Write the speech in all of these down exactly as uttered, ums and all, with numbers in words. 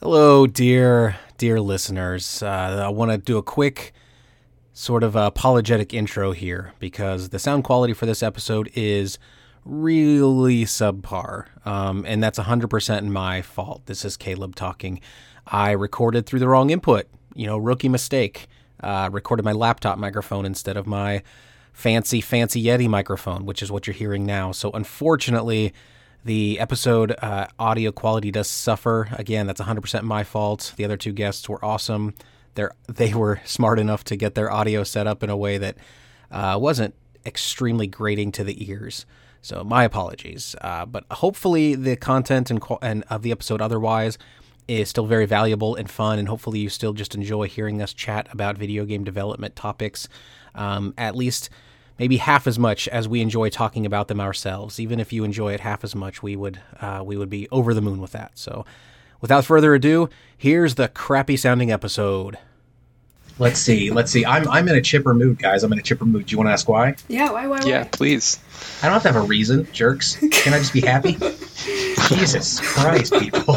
Hello, dear, dear listeners. Uh, I want to do a quick sort of apologetic intro here because the sound quality for this episode is really subpar, um, and that's one hundred percent my fault. This is Caleb talking. I recorded through the wrong input, you know, rookie mistake. Uh, recorded my laptop microphone instead of my fancy, fancy Yeti microphone, which is what you're hearing now. So unfortunately, the episode uh, audio quality does suffer. Again, that's one hundred percent my fault. The other two guests were awesome. They're, they were smart enough to get their audio set up in a way that uh, wasn't extremely grating to the ears. So my apologies. Uh, but hopefully the content and, and of the episode otherwise is still very valuable and fun, and hopefully you still just enjoy hearing us chat about video game development topics, um, at least maybe half as much as we enjoy talking about them ourselves. Even if you enjoy it half as much, we would uh, we would be over the moon with that. So without further ado, here's the crappy sounding episode. Let's see. Let's see. I'm I'm in a chipper mood, guys. I'm in a chipper mood. Do you want to ask why? Yeah, why, why, why? Yeah, please. I don't have to have a reason, jerks. Can I just be happy? Jesus Christ, people.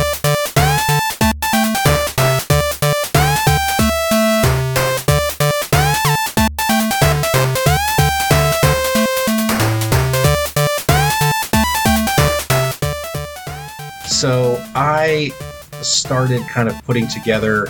So I started kind of putting together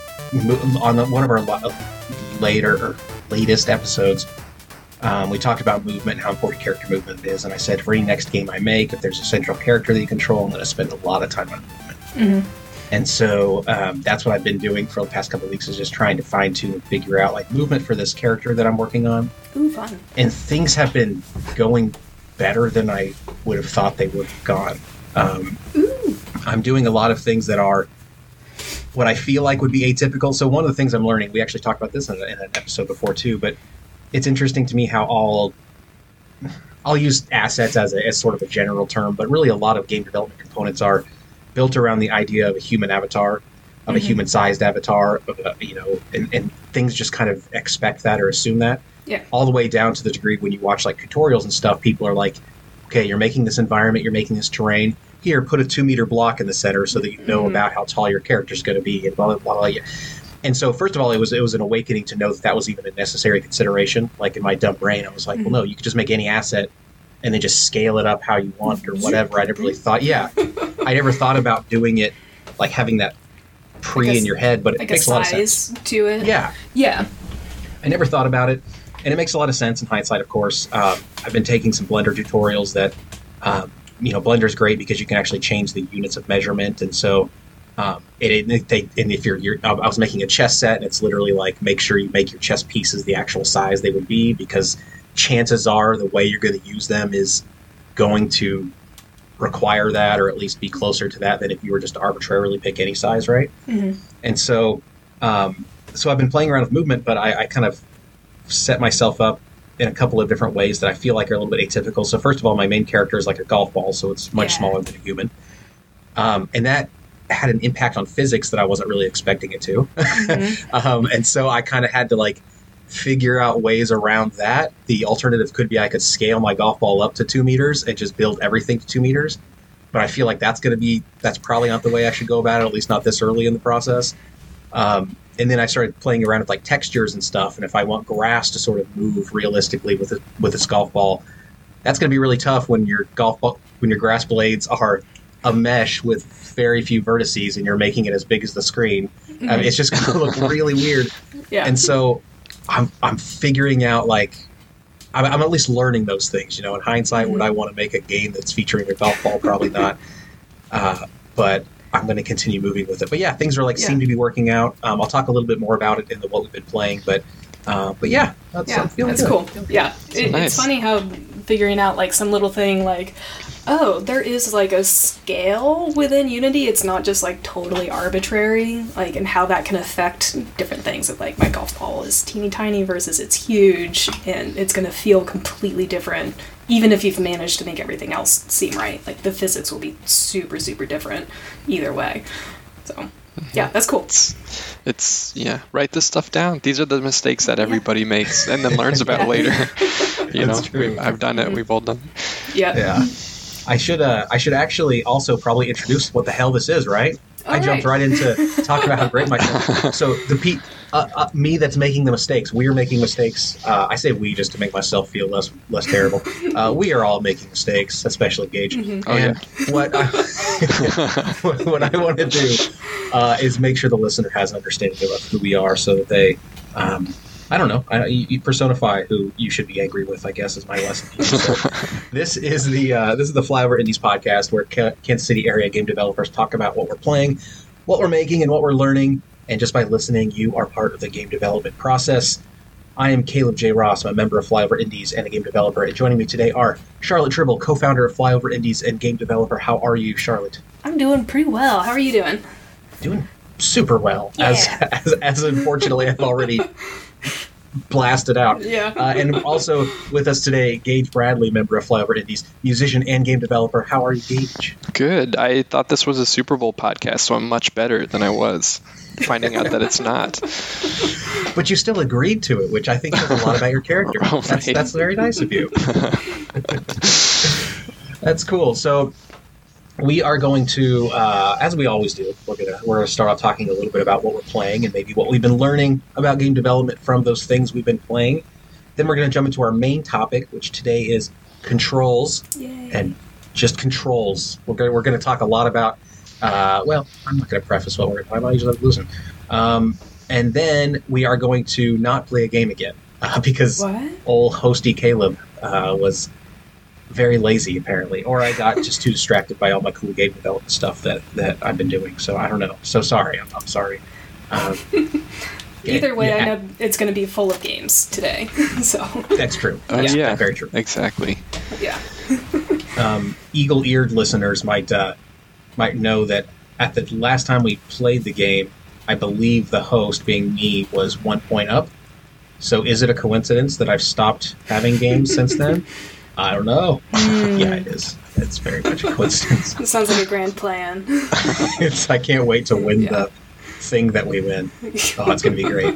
on one of our later or latest episodes. Um, we talked about movement and how important character movement is, and I said for any next game I make, if there's a central character that you control, I'm going to spend a lot of time on movement. Mm-hmm. And so um, that's what I've been doing for the past couple of weeks, is just trying to fine tune and figure out like movement for this character that I'm working on. Ooh, fun! And things have been going better than I would have thought they would have gone. Um, I'm doing a lot of things that are what I feel like would be atypical. So one of the things I'm learning, we actually talked about this in, a, in an episode before too, but it's interesting to me how all, I'll use assets as, a, as sort of a general term, but really a lot of game development components are built around the idea of a human avatar, of mm-hmm. a human-sized avatar, of a, you know, and, and things just kind of expect that or assume that. Yeah. All the way down to the degree when you watch like tutorials and stuff, people are like, okay, you're making this environment, you're making this terrain. Here, put a two-meter block in the center so that you know mm-hmm. about how tall your character's going to be, and blah, blah, blah, blah. And so, first of all, it was it was an awakening to know that that was even a necessary consideration. Like, in my dumb brain, I was like, mm-hmm. well, no, you could just make any asset and then just scale it up how you want or whatever. I never really thought, yeah. I never thought about doing it, like having that pre like a, in your head, but it like makes a, a lot of size sense. to it. Yeah. Yeah. I never thought about it, and it makes a lot of sense in hindsight, of course. Um, I've been taking some Blender tutorials that... Um, you know, Blender's great because you can actually change the units of measurement, and so um, it, it they, and if you're, you're, I was making a chess set, and it's literally like make sure you make your chess pieces the actual size they would be, because chances are the way you're going to use them is going to require that, or at least be closer to that than if you were just to arbitrarily pick any size, right? Mm-hmm. And so, um, so I've been playing around with movement, but I, I kind of set myself up in a couple of different ways that I feel like are a little bit atypical. So first of all, my main character is like a golf ball, so it's much yeah. smaller than a human. Um, and that had an impact on physics that I wasn't really expecting it to. Mm-hmm. um, and so I kind of had to like figure out ways around that. The alternative could be I could scale my golf ball up to two meters and just build everything to two meters. But I feel like that's going to be, that's probably not the way I should go about it, at least not this early in the process. Um, And then I started playing around with like textures and stuff. And if I want grass to sort of move realistically with a, with this golf ball, that's going to be really tough when your golf ball, when your grass blades are a mesh with very few vertices and you're making it as big as the screen. Mm-hmm. I mean, it's just going to look really weird. Yeah. And so I'm I'm figuring out like I'm, I'm at least learning those things. You know, in hindsight, mm-hmm. would I want to make a game that's featuring a golf ball? Probably not. Uh, but I'm going to continue moving with it. But yeah, things are like yeah. seem to be working out. Um, I'll talk a little bit more about it in the what we've been playing, but uh, but yeah, that's, yeah, I'm feeling that's good. cool. Yeah, it, nice. It's funny how figuring out like some little thing like, oh, there is like a scale within Unity. It's not just like totally arbitrary, like, and how that can affect different things. Like my golf ball is teeny tiny versus it's huge, and it's going to feel completely different. Even if you've managed to make everything else seem right, like the physics will be super, super different either way. So, yeah, that's cool. It's, it's yeah, write this stuff down. These are the mistakes that everybody yeah. makes and then learns about yeah. later. You That's know, true. I've done it. We've all done it. Yeah. Yeah. I should uh, I should actually also probably introduce what the hell this is, right? I jumped right into talking about how great my so the pe- uh, uh, me that's making the mistakes. We are making mistakes. Uh, I say we just to make myself feel less less terrible. Uh, we are all making mistakes, especially Gage. Mm-hmm. Oh, and yeah. what I, what I want to do uh, is make sure the listener has an understanding of who we are, so that they. Um, I don't know. I, you, you personify who you should be angry with, I guess, is my lesson. So this is the uh, this is the Flyover Indies podcast, where Kansas City area game developers talk about what we're playing, what we're making, and what we're learning. And just by listening, you are part of the game development process. I am Caleb J. Ross. I'm a member of Flyover Indies and a game developer. And joining me today are Charlotte Tribble, co-founder of Flyover Indies and game developer. How are you, Charlotte? I'm doing pretty well. How are you doing? Doing super well. Yeah. As, as as unfortunately I've already blasted out. Yeah. uh, and also with us today, Gage Bradley, member of Flyover Indies, musician and game developer. How are you, Gage? Good. I thought this was a Super Bowl podcast, so I'm much better than I was, finding out that it's not. But you still agreed to it, which I think says a lot about your character. Oh, that's, right. that's very nice of you. That's cool. So we are going to, uh, as we always do, we're gonna we're gonna start off talking a little bit about what we're playing and maybe what we've been learning about game development from those things we've been playing. Then we're going to jump into our main topic, which today is controls. Yay. And just controls. We're going we're going to talk a lot about. Uh, well, I'm not going to preface what we're talking about. I usually losing. Um, and then we are going to not play a game again uh, because What? old hosty Caleb uh, was very lazy apparently, or I got just too distracted by all my cool game development stuff that, that I've been doing. So I don't know. So sorry. I'm, I'm sorry. Um, Either way, yeah, I know it's going to be full of games today. So, that's true. Oh, yeah, yeah. very true. Exactly. yeah. Um, eagle-eared listeners might uh, might know that at the last time we played the game, I believe the host, being me, was one point up. So is it a coincidence that I've stopped having games since then? I don't know. Mm. Yeah, it is. It's very much a coincidence. It sounds like a grand plan. It's I can't wait to win Yeah. the thing that we win. Oh, it's going to be great.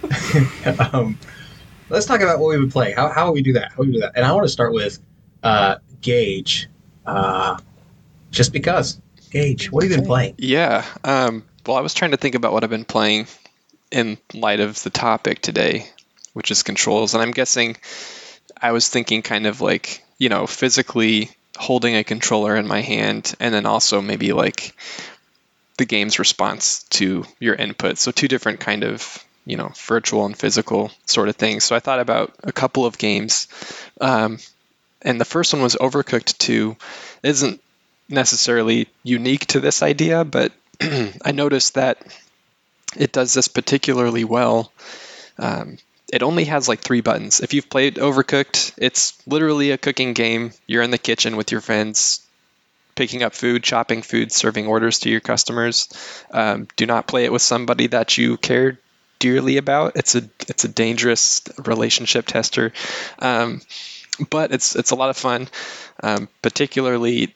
um, let's talk about what we've been playing. How how do we do that? How do we do that? And I want to start with uh, Gage, uh, just because. Gage, what have you been playing? Yeah. Um, well, I was trying to think about what I've been playing in light of the topic today, which is controls. And I'm guessing I was thinking kind of like, you know, physically holding a controller in my hand, and then also maybe like the game's response to your input. So two different kind of, you know, virtual and physical sort of things. So I thought about a couple of games. Um, and the first one was Overcooked two. It isn't necessarily unique to this idea, but I noticed that it does this particularly well. Um, it only has like three buttons. If you've played Overcooked, it's literally a cooking game. You're in the kitchen with your friends, picking up food, chopping food, serving orders to your customers. Um, do not play it with somebody that you care dearly about. It's a it's a dangerous relationship tester, um, but it's it's a lot of fun. Um, particularly,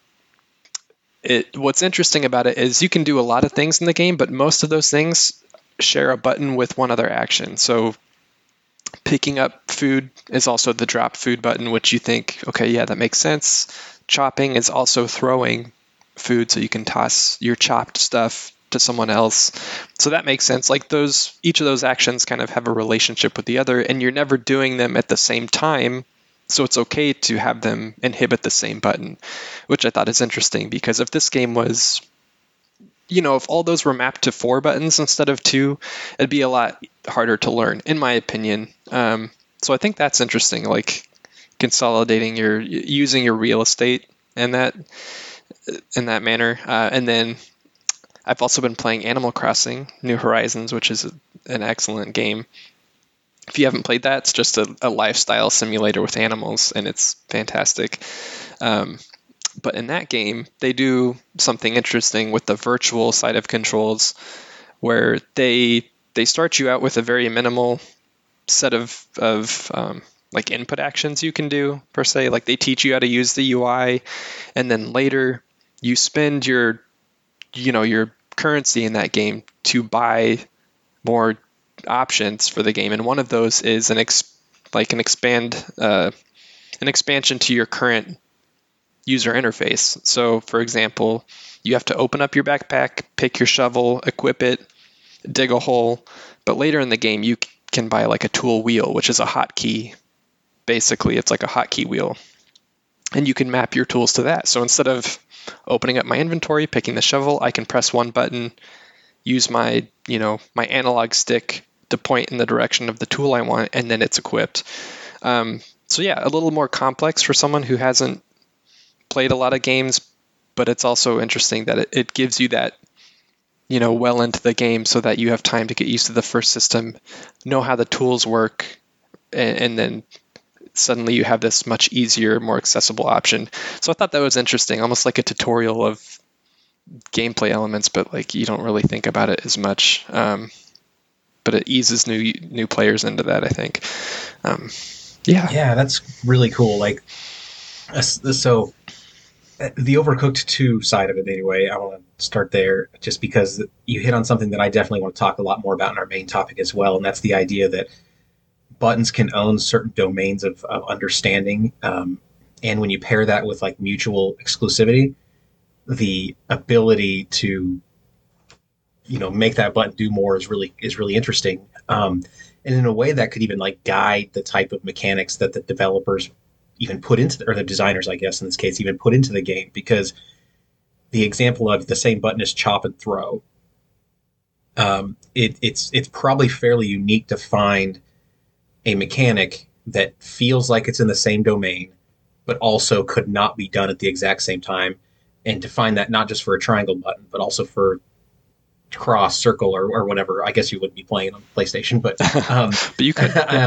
it what's interesting about it is you can do a lot of things in the game, but most of those things share a button with one other action. So picking up food is also the drop food button, which you think, okay, yeah, that makes sense. Chopping is also throwing food, so you can toss your chopped stuff to someone else. So that makes sense. Like those, each of those actions kind of have a relationship with the other, and you're never doing them at the same time. So it's okay to have them inhibit the same button, which I thought is interesting, because if this game was, you know, if all those were mapped to four buttons instead of two, it'd be a lot harder to learn, in my opinion. Um, so I think that's interesting, like consolidating your, using your real estate in that, in that manner. Uh, and then I've also been playing Animal Crossing New Horizons, which is a, an excellent game. If you haven't played that, it's just a, a lifestyle simulator with animals, and it's fantastic. Um, but in that game, they do something interesting with the virtual side of controls, where they they start you out with a very minimal set of of um, like input actions you can do, per se. Like they teach you how to use the U I, and then later you spend your you know your currency in that game to buy more options for the game, and one of those is an ex- like an expand uh, an expansion to your current user interface. So, for example, you have to open up your backpack, pick your shovel, equip it, dig a hole. But later in the game, you can buy like a tool wheel, which is a hotkey. Basically, it's like a hotkey wheel. And you can map your tools to that. So instead of opening up my inventory, picking the shovel, I can press one button, use my, you know, my analog stick to point in the direction of the tool I want, and then it's equipped. Um, so yeah, a little more complex for someone who hasn't played a lot of games, but it's also interesting that it, it gives you that, you know, well into the game so that you have time to get used to the first system, know how the tools work, and, and then suddenly you have this much easier, more accessible option. So I thought that was interesting, almost like a tutorial of gameplay elements, but like you don't really think about it as much. Um, but it eases new new players into that, I think. Um, yeah. Yeah, that's really cool. Like, so the Overcooked two side of it, anyway, I want to start there just because you hit on something that I definitely want to talk a lot more about in our main topic as well, and that's the idea that buttons can own certain domains of, of understanding. Um, and when you pair that with like mutual exclusivity, the ability to, you know, make that button do more is really, is really interesting. Um, and in a way that could even like guide the type of mechanics that the developers even put into, the, or the designers, I guess, in this case, even put into the game, because the example of the same button as chop and throw, um, it, it's, it's probably fairly unique to find a mechanic that feels like it's in the same domain, but also could not be done at the exact same time. And to find that not just for a triangle button, but also for cross, circle, or, or whatever. I guess you wouldn't be playing on PlayStation, but um, but you could. um,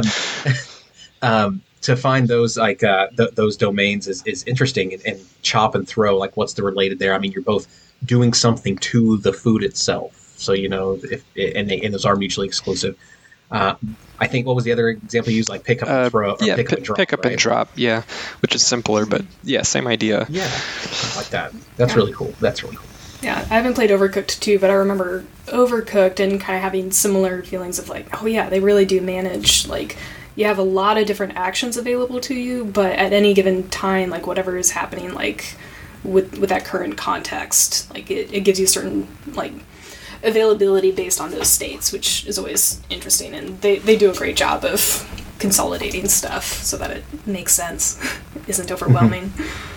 um, to find those like uh, th- those domains is, is interesting. And, and chop and throw, like what's the related there? I mean, you're both doing something to the food itself. So you know, if and, they, and those are mutually exclusive. Uh, I think what was the other example you used, like pick up and throw, uh, yeah, pick p- up and drop, pick up right? and drop, yeah, which is simpler, but yeah, same idea. Yeah, something like that. That's Yeah. really cool. That's really cool. Yeah, I haven't played Overcooked two, but I remember Overcooked and kind of having similar feelings of like, oh yeah, they really do manage, like, you have a lot of different actions available to you, but at any given time, like, whatever is happening, like, with with that current context, like, it, it gives you certain, like, availability based on those states, which is always interesting, and they, they do a great job of consolidating stuff so that it makes sense, isn't overwhelming.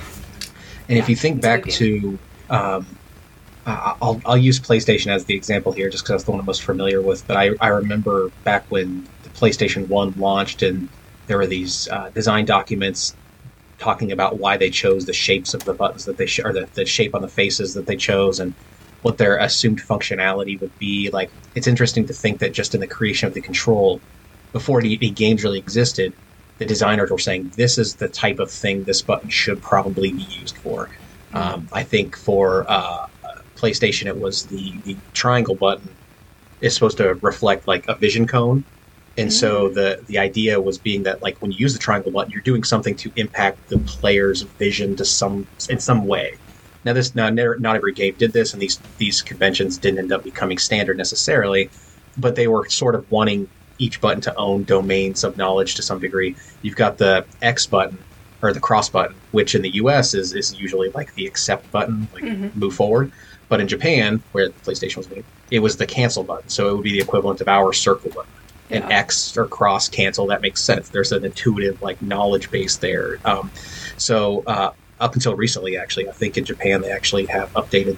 And Yeah, if you think it's a back good to, um, uh, I'll, I'll use PlayStation as the example here just because that's the one I'm most familiar with, but I, I remember back when the PlayStation one launched and there were these uh, design documents talking about why they chose the shapes of the buttons that they, sh- or the, the shape on the faces that they chose and what their assumed functionality would be. Like, it's interesting to think that just in the creation of the control, before any, any games really existed, the designers were saying, this is the type of thing this button should probably be used for. Um, I think for uh, PlayStation, it was the, the triangle button is supposed to reflect like a vision cone. And so the, the idea was being that like when you use the triangle button, you're doing something to impact the player's vision to some in some way. Now, this now not every game did this, and these these conventions didn't end up becoming standard necessarily, but they were sort of wanting each button to own domains of knowledge to some degree. You've got the X button or the cross button, which in the U S is, is usually like the accept button, like Mm-hmm. move forward. But in Japan, where the PlayStation was made, it was the cancel button. So it would be the equivalent of our circle button. And Yeah. X or cross cancel, that makes sense. There's an intuitive like knowledge base there. Um, so uh, up until recently, actually, I think in Japan they actually have updated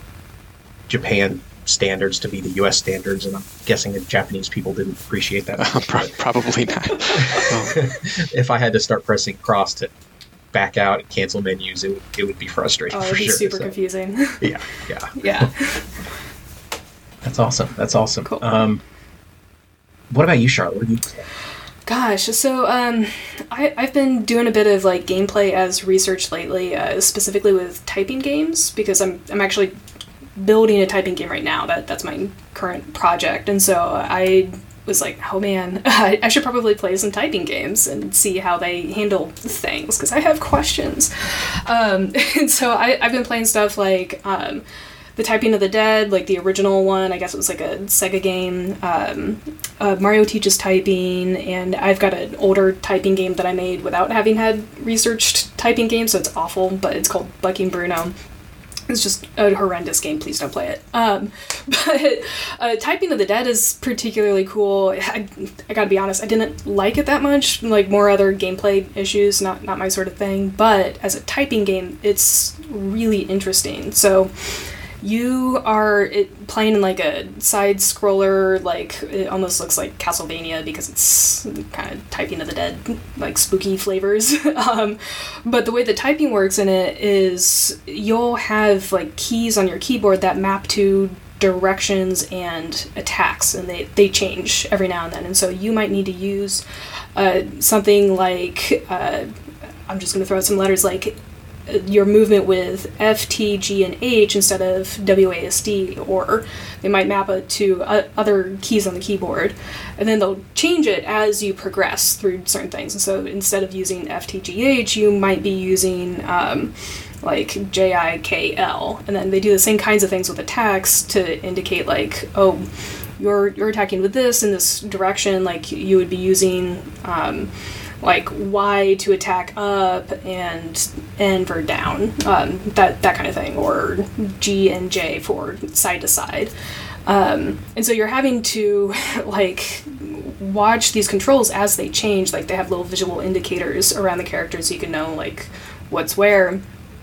Japan standards to be the U S standards, and I'm guessing that Japanese people didn't appreciate that. Uh, pro- probably not. If I had to start pressing cross to back out and cancel menus, it would, it would be frustrating Oh, for it'd be sure. super So, confusing. yeah, yeah. Yeah. That's awesome. That's awesome. Cool. Um, what about you, Charlotte? What do you think? Gosh, so um, I, I've been doing a bit of like gameplay as research lately, uh, specifically with typing games, because I'm I'm actually building a typing game right now. That that's my current project, and so I was like, oh man, I, I should probably play some typing games and see how they handle things because I have questions. Um, and so I, I've been playing stuff like um, the Typing of the Dead, like the original one, I guess it was like a Sega game. Um, uh, Mario Teaches Typing, and I've got an older typing game that I made without having had researched typing games, so it's awful, but it's called Bucking Bruno. It's just a horrendous game. Please don't play it. Um, but uh, Typing of the Dead is particularly cool. I, I gotta be honest, I didn't like it that much. Like more other gameplay issues, not not my sort of thing. But as a typing game, it's really interesting. So you are it, playing in like a side scroller, like it almost looks like Castlevania because it's kind of Typing of the Dead, like spooky flavors. um, but the way the typing works in it is you'll have like keys on your keyboard that map to directions and attacks, and they, they change every now and then. And so you might need to use uh, something like, uh, I'm just going to throw out some letters like your movement with F, T, G, and H instead of W, A, S, D, or they might map it to uh, other keys on the keyboard, and then they'll change it as you progress through certain things. And so instead of using F, T, G, H, you might be using um, like J, I, K, L, and then they do the same kinds of things with attacks to indicate like, oh, you're you're attacking with this in this direction, like you would be using um, like Y to attack up and N for down, um, that that kind of thing, or G and J for side to side. Um, and so you're having to like watch these controls as they change. Like they have little visual indicators around the characters so you can know like what's where,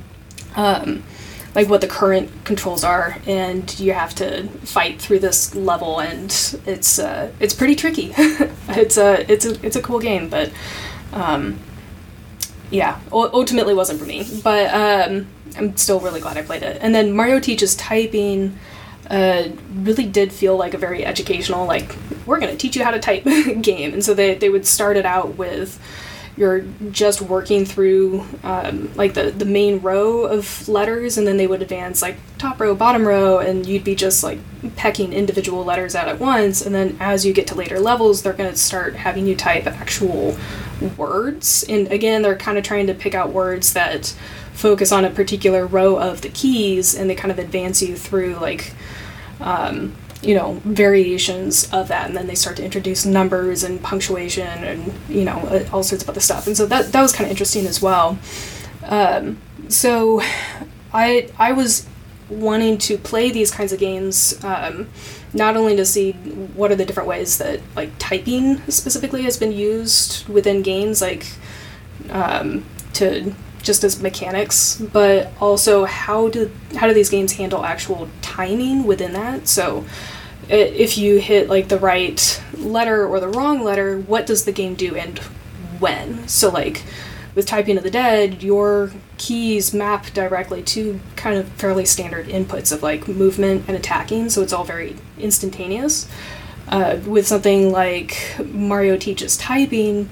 um, like what the current controls are, and you have to fight through this level, and it's uh, it's pretty tricky. it's a it's a it's a cool game, but um, yeah, ultimately wasn't for me. But um, I'm still really glad I played it. And then Mario Teaches Typing uh, really did feel like a very educational, like we're gonna teach you how to type game. And so they they would start it out with you're just working through um, like the, the main row of letters, and then they would advance like top row, bottom row, and you'd be just like pecking individual letters out at once. And then as you get to later levels, they're going to start having you type actual words. And again, they're kind of trying to pick out words that focus on a particular row of the keys, and they kind of advance you through like um, you know, variations of that, and then they start to introduce numbers and punctuation and, you know, all sorts of other stuff. And so that that was kind of interesting as well. Um, so I I was wanting to play these kinds of games, um, not only to see what are the different ways that, like, typing specifically has been used within games, like, um, to just as mechanics, but also how do how do these games handle actual timing within that? So if you hit like the right letter or the wrong letter, what does the game do and when? So like with Typing of the Dead, your keys map directly to kind of fairly standard inputs of like movement and attacking, so it's all very instantaneous. Uh, with something like Mario Teaches Typing,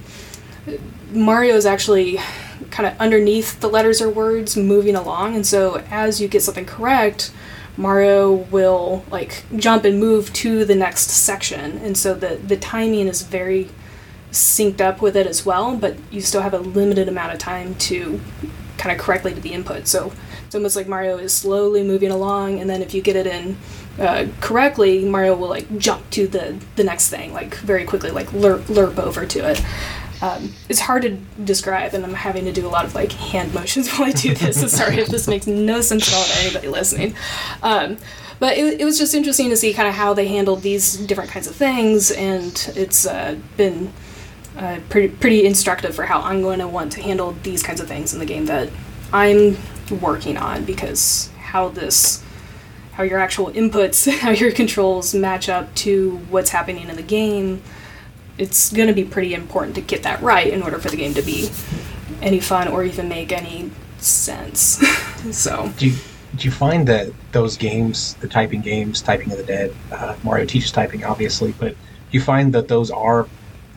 Mario is actually kind of underneath the letters or words moving along, and so as you get something correct, Mario will like jump and move to the next section, and so the the timing is very synced up with it as well, but you still have a limited amount of time to kind of correctly do the input. So it's almost like Mario is slowly moving along, and then if you get it in uh, correctly, Mario will like jump to the the next thing like very quickly, like lerp, lerp over to it. Um, it's hard to describe, and I'm having to do a lot of like hand motions while I do this, so sorry if this makes no sense at all to anybody listening. Um, but it, it was just interesting to see kind of how they handled these different kinds of things, and it's uh, been uh, pretty, pretty instructive for how I'm going to want to handle these kinds of things in the game that I'm working on, because how this, how your actual inputs, how your controls match up to what's happening in the game, it's going to be pretty important to get that right in order for the game to be any fun or even make any sense. So, do you, do you find that those games, the typing games, Typing of the Dead, uh, Mario Teaches Typing, obviously, but do you find that those are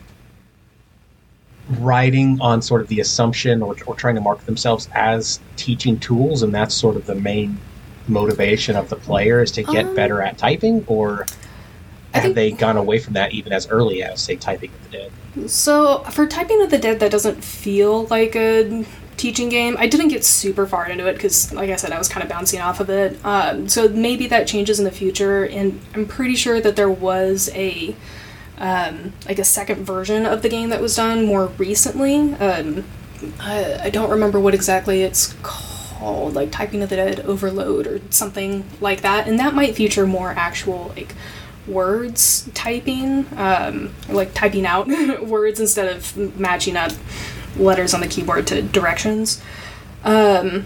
riding on sort of the assumption or, or trying to market themselves as teaching tools, and that's sort of the main motivation of the player is to get um, better at typing, or have think, they gone away from that even as early as, say, Typing of the Dead? So, for Typing of the Dead, that doesn't feel like a teaching game. I didn't get super far into it because, like I said, I was kind of bouncing off of it. Um, so maybe that changes in the future, and I'm pretty sure that there was a um, like a second version of the game that was done more recently. Um, I, I don't remember what exactly it's called, like Typing of the Dead Overload or something like that, and that might feature more actual like words typing, um, like typing out words instead of matching up letters on the keyboard to directions. Um,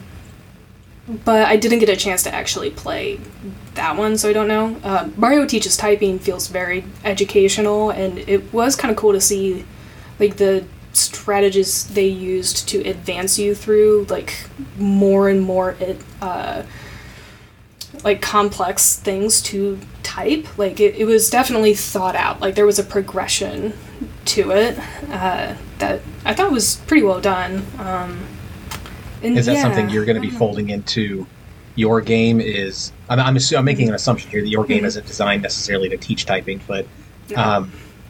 but I didn't get a chance to actually play that one, so I don't know. Uh, Mario Teaches Typing feels very educational, and it was kind of cool to see like the strategies they used to advance you through like more and more it, uh, like complex things to type. Like it, it was definitely thought out. Like there was a progression to it uh, that I thought was pretty well done. Um, and is that yeah, something you're going to be folding into your game? Is I'm I'm, assu- I'm making an assumption here that your game Mhm. isn't designed necessarily to teach typing, but um,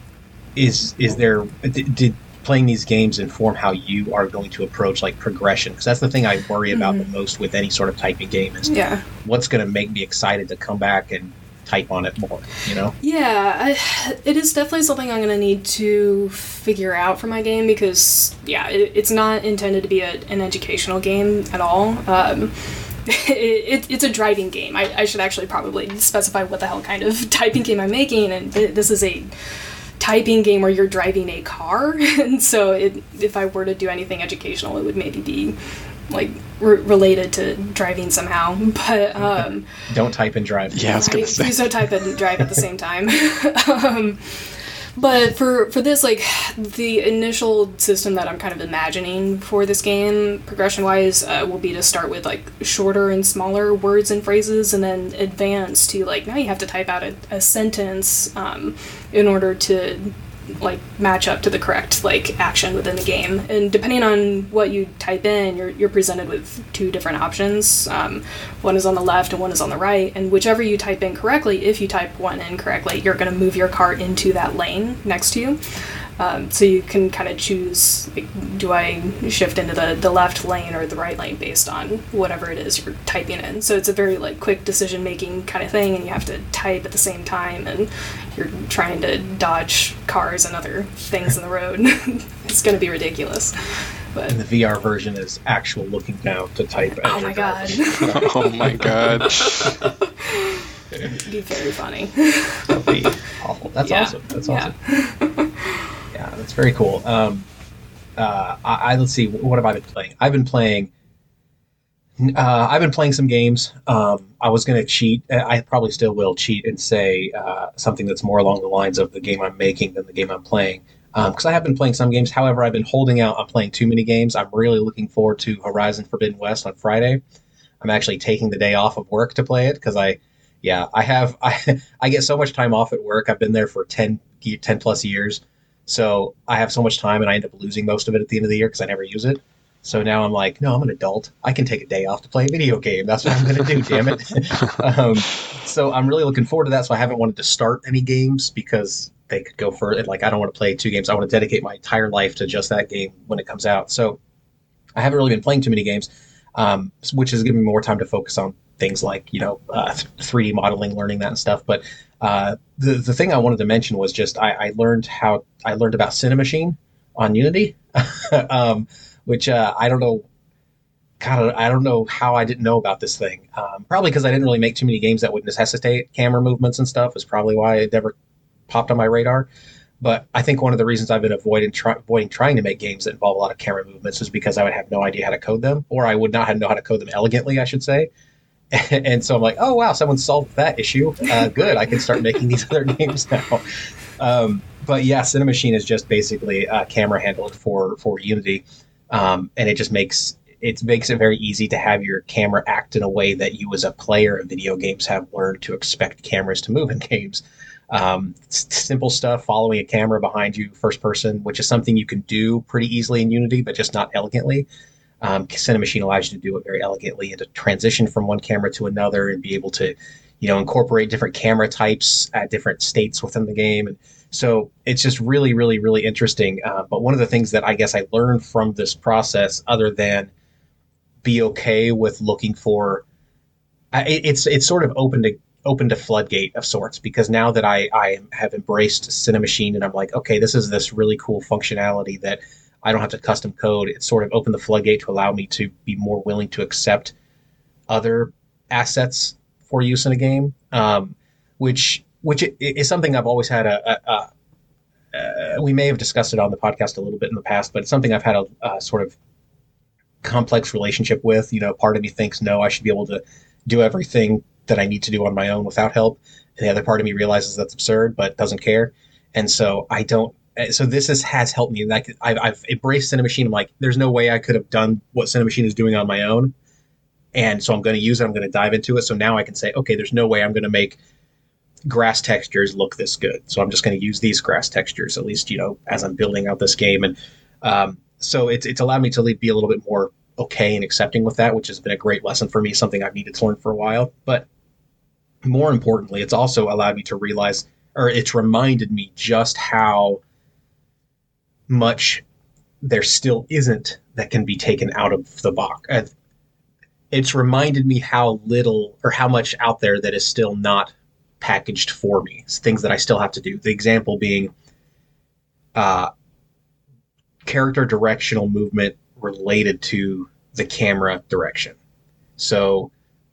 is is there did, did playing these games inform how you are going to approach like progression? Because that's the thing I worry about Mhm. the most with any sort of typing game is Yeah. what's going to make me excited to come back and type on it more, you know? Yeah, I, it is definitely something I'm going to need to figure out for my game because, yeah, it, it's not intended to be a, an educational game at all. Um, it, it, it's a driving game. I, I should actually probably specify what the hell kind of typing game I'm making, and th- this is a typing game where you're driving a car, and so it, if I were to do anything educational, it would maybe be like re- related to driving somehow. But um, Don't type and drive. Yeah, I was gonna right, say. please don't type and drive at the same time. um, but for for this, like the initial system that I'm kind of imagining for this game, progression wise, uh, will be to start with like shorter and smaller words and phrases, and then advance to like now you have to type out a, a sentence um, in order to like match up to the correct like action within the game. And depending on what you type in, you're you're presented with two different options. Um, one is on the left and one is on the right, and whichever you type in correctly, if you type one in correctly, you're going to move your cart into that lane next to you. Um, so you can kind of choose, like, do I shift into the, the left lane or the right lane based on whatever it is you're typing in. So it's a very like quick decision making kind of thing, and you have to type at the same time, and you're trying to dodge cars and other things in the road. It's going to be ridiculous. But And the V R version is actual looking down to type. as oh you're my god, driving. Oh my god. it'd be very funny. That'd be awful. That's Yeah. awesome. That's Yeah. awesome. Yeah, that's very cool. Um, uh, I, I let's see. What have I been playing? I've been playing. Uh, I've been playing some games. Um, I was going to cheat. I probably still will cheat and say uh, something that's more along the lines of the game I'm making than the game I'm playing. Because um, I have been playing some games. However, I've been holding out on playing too many games. I'm really looking forward to Horizon Forbidden West on Friday. I'm actually taking the day off of work to play it because I, yeah, I have. I I get so much time off at work. I've been there for ten, ten plus years. So I have so much time, and I end up losing most of it at the end of the year because I never use it. So now I'm like, no, I'm an adult. I can take a day off to play a video game. That's what I'm going to do, damn it. um, so I'm really looking forward to that. So I haven't wanted to start any games because they could go for it. Like, I don't want to play two games. I want to dedicate my entire life to just that game when it comes out. So I haven't really been playing too many games, um, which has given me more time to focus on things like, you know, uh, three D modeling, learning that and stuff. But uh, the the thing I wanted to mention was just I, I learned how I learned about Cinemachine on Unity, um, which uh, I don't know. God, I don't know how I didn't know about this thing. Um, probably because I didn't really make too many games that would necessitate camera movements and stuff. Is probably why it never popped on my radar. But I think one of the reasons I've been avoiding try, avoiding trying to make games that involve a lot of camera movements is because I would have no idea how to code them, or I would not have know how to code them elegantly, I should say. And so I'm like, oh, wow, someone solved that issue. Uh, good. I can start making these other games now. Um, but yeah, Cinemachine is just basically uh, camera handled for, for Unity. Um, and it just makes it makes it very easy to have your camera act in a way that you as a player of video games have learned to expect cameras to move in games. Um, simple stuff, following a camera behind you, first person, which is something you can do pretty easily in Unity, but just not elegantly. Um, Cinemachine allows you to do it very elegantly and to transition from one camera to another and be able to, you know, incorporate different camera types at different states within the game. And so it's just really, really, really interesting. Uh, but one of the things that I guess I learned from this process, other than be okay with looking for, uh, it, it's it's sort of open to open to floodgate of sorts, because now that I, I have embraced Cinemachine and I'm like, okay, this is this really cool functionality that I don't have to custom code. It's sort of opened the floodgate to allow me to be more willing to accept other assets for use in a game, um, which which is something I've always had a, a, a uh, we may have discussed it on the podcast a little bit in the past, but it's something I've had a, a sort of complex relationship with. You know, part of me thinks, no, I should be able to do everything that I need to do on my own without help. And the other part of me realizes that's absurd, but doesn't care. And so I don't, so this is, has helped me. Like I've, I've embraced Cinemachine. I'm like, there's no way I could have done what Cinemachine is doing on my own. And so I'm going to use it. I'm going to dive into it. So now I can say, okay, there's no way I'm going to make grass textures look this good. So I'm just going to use these grass textures, at least, you know, as I'm building out this game. And um, so it's, it's allowed me to be a little bit more okay and accepting with that, which has been a great lesson for me, something I've needed to learn for a while. But more importantly, it's also allowed me to realize, or it's reminded me just how much there still isn't that can be taken out of the box. It's reminded me how little or how much out there that is still not packaged for me. It's things that I still have to do. The example being uh, character directional movement related to the camera direction. So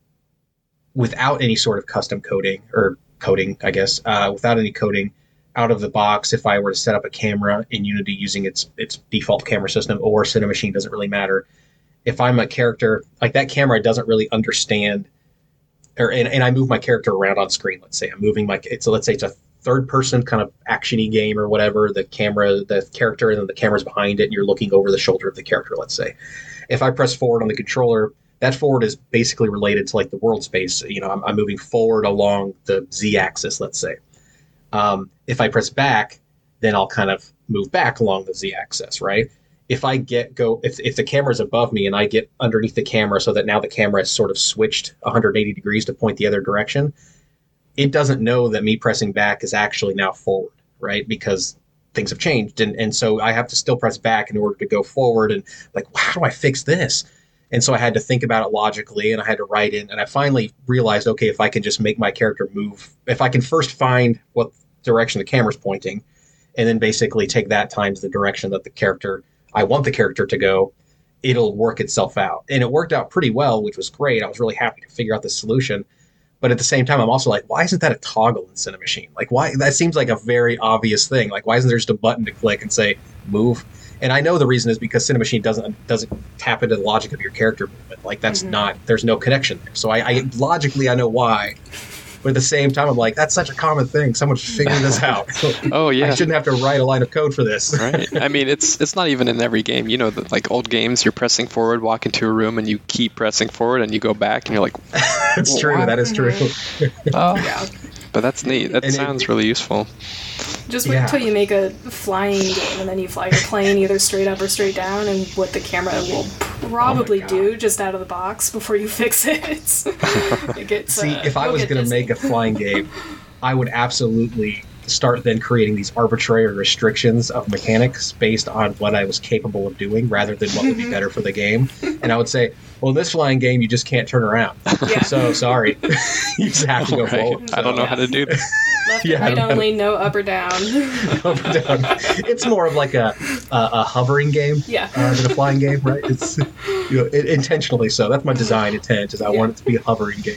without any sort of custom coding or coding, I guess, uh, without any coding out of the box, if I were to set up a camera in Unity using its its default camera system or Cinemachine, doesn't really matter. If I'm a character, like that camera doesn't really understand, or and, and I move my character around on screen. Let's say I'm moving my, it's let's say it's a third person kind of actiony game or whatever. The camera, the character, and then the camera's behind it, and you're looking over the shoulder of the character. Let's say, if I press forward on the controller, that forward is basically related to like the world space. You know, I'm, I'm moving forward along the z-axis, let's say. Um, if I press back, then I'll kind of move back along the z-axis, right? If I get go, if if the camera is above me and I get underneath the camera so that now the camera is sort of switched one hundred eighty degrees to point the other direction, it doesn't know that me pressing back is actually now forward, right? Because things have changed. And, and so I have to still press back in order to go forward. And like, how do I fix this? And so I had to think about it logically, and I had to write in, and I finally realized, okay, if I can just make my character move, if I can first find what direction the camera's pointing, and then basically take that times the direction that the character, I want the character to go, it'll work itself out. And it worked out pretty well, which was great. I was really happy to figure out the solution. But at the same time, I'm also like, why isn't that a toggle in Cinemachine? Like, why? That seems like a very obvious thing. Like, why isn't there just a button to click and say, move? And I know the reason is because Cinemachine doesn't doesn't tap into the logic of your character movement. Like, that's mm-hmm. not, there's no connection there. So I, I logically, I know why. But at the same time, I'm like, that's such a common thing. Someone should figure this out. Oh, yeah. I shouldn't have to write a line of code for this. Right. I mean, it's it's not even in every game. You know, the, like old games, you're pressing forward, walk into a room, and you keep pressing forward, and you go back, and you're like, That's true. What? That is true. Oh, yeah. But that's neat. That and sounds it, really useful. Just wait yeah. until you make a flying game, and then you fly your plane either straight up or straight down, and what the camera will probably oh do just out of the box before you fix it. it gets, See, uh, if I was going to make a flying game, I would absolutely start then creating these arbitrary restrictions of mechanics based on what I was capable of doing rather than what would be better for the game. And I would say, well, in this flying game, you just can't turn around. Yeah. So, sorry. You just have to go right. forward. So, I don't know yeah. how to do this. Left yeah, and right only, no up or down. Up or down. It's more of like a a, a hovering game yeah. uh, than a flying game, right? It's you know, it, intentionally so. That's my design intent, is I yeah. want it to be a hovering game.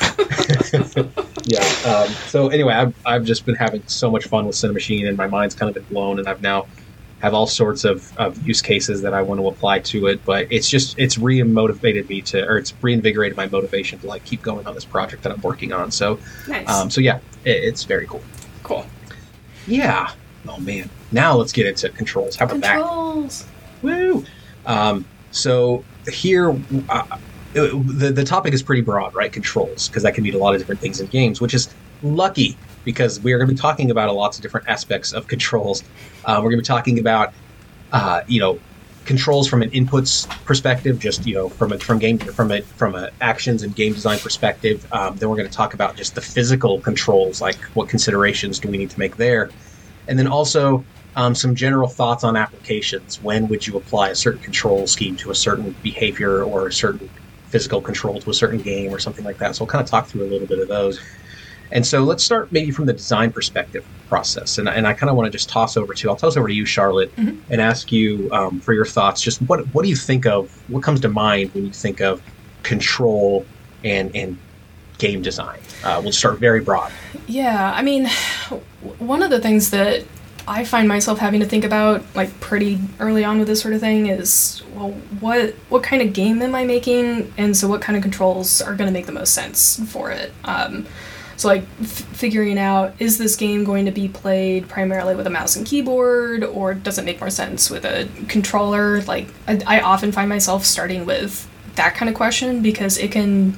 yeah. Um, so anyway, I've, I've just been having so much fun with Cinemachine, and my mind's kind of been blown, and I've now have all sorts of, of use cases that I want to apply to it. But it's just, it's re-motivated me to, or it's reinvigorated my motivation to like keep going on this project that I'm working on. So, nice. um, so yeah, it, it's very cool. Cool. Yeah. Oh man. Now let's get into controls. How about controls. that? Woo. Um, so here, uh, the the topic is pretty broad, right? Controls, because that can mean a lot of different things in games, which is lucky because we are going to be talking about a lots of different aspects of controls. Uh, we're going to be talking about, uh, you know, controls from an inputs perspective, just you know from a from game from a from a actions and game design perspective. Um, then we're going to talk about just the physical controls, like what considerations do we need to make there, and then also um, some general thoughts on applications. When would you apply a certain control scheme to a certain behavior or a certain physical control to a certain game or something like that? So we'll kind of talk through a little bit of those. And so let's start maybe from the design perspective process. And, and I kind of want to just toss over to, I'll toss over to you, Charlotte, mm-hmm. and ask you um, for your thoughts. Just what what do you think of, what comes to mind when you think of control and, and game design? Uh, we'll start very broad. Yeah, I mean, one of the things that I find myself having to think about, like, pretty early on with this sort of thing is, well, what what kind of game am I making? And so what kind of controls are going to make the most sense for it? Um, So, like, f- figuring out, is this game going to be played primarily with a mouse and keyboard, or does it make more sense with a controller? Like, I, I often find myself starting with that kind of question, because it can,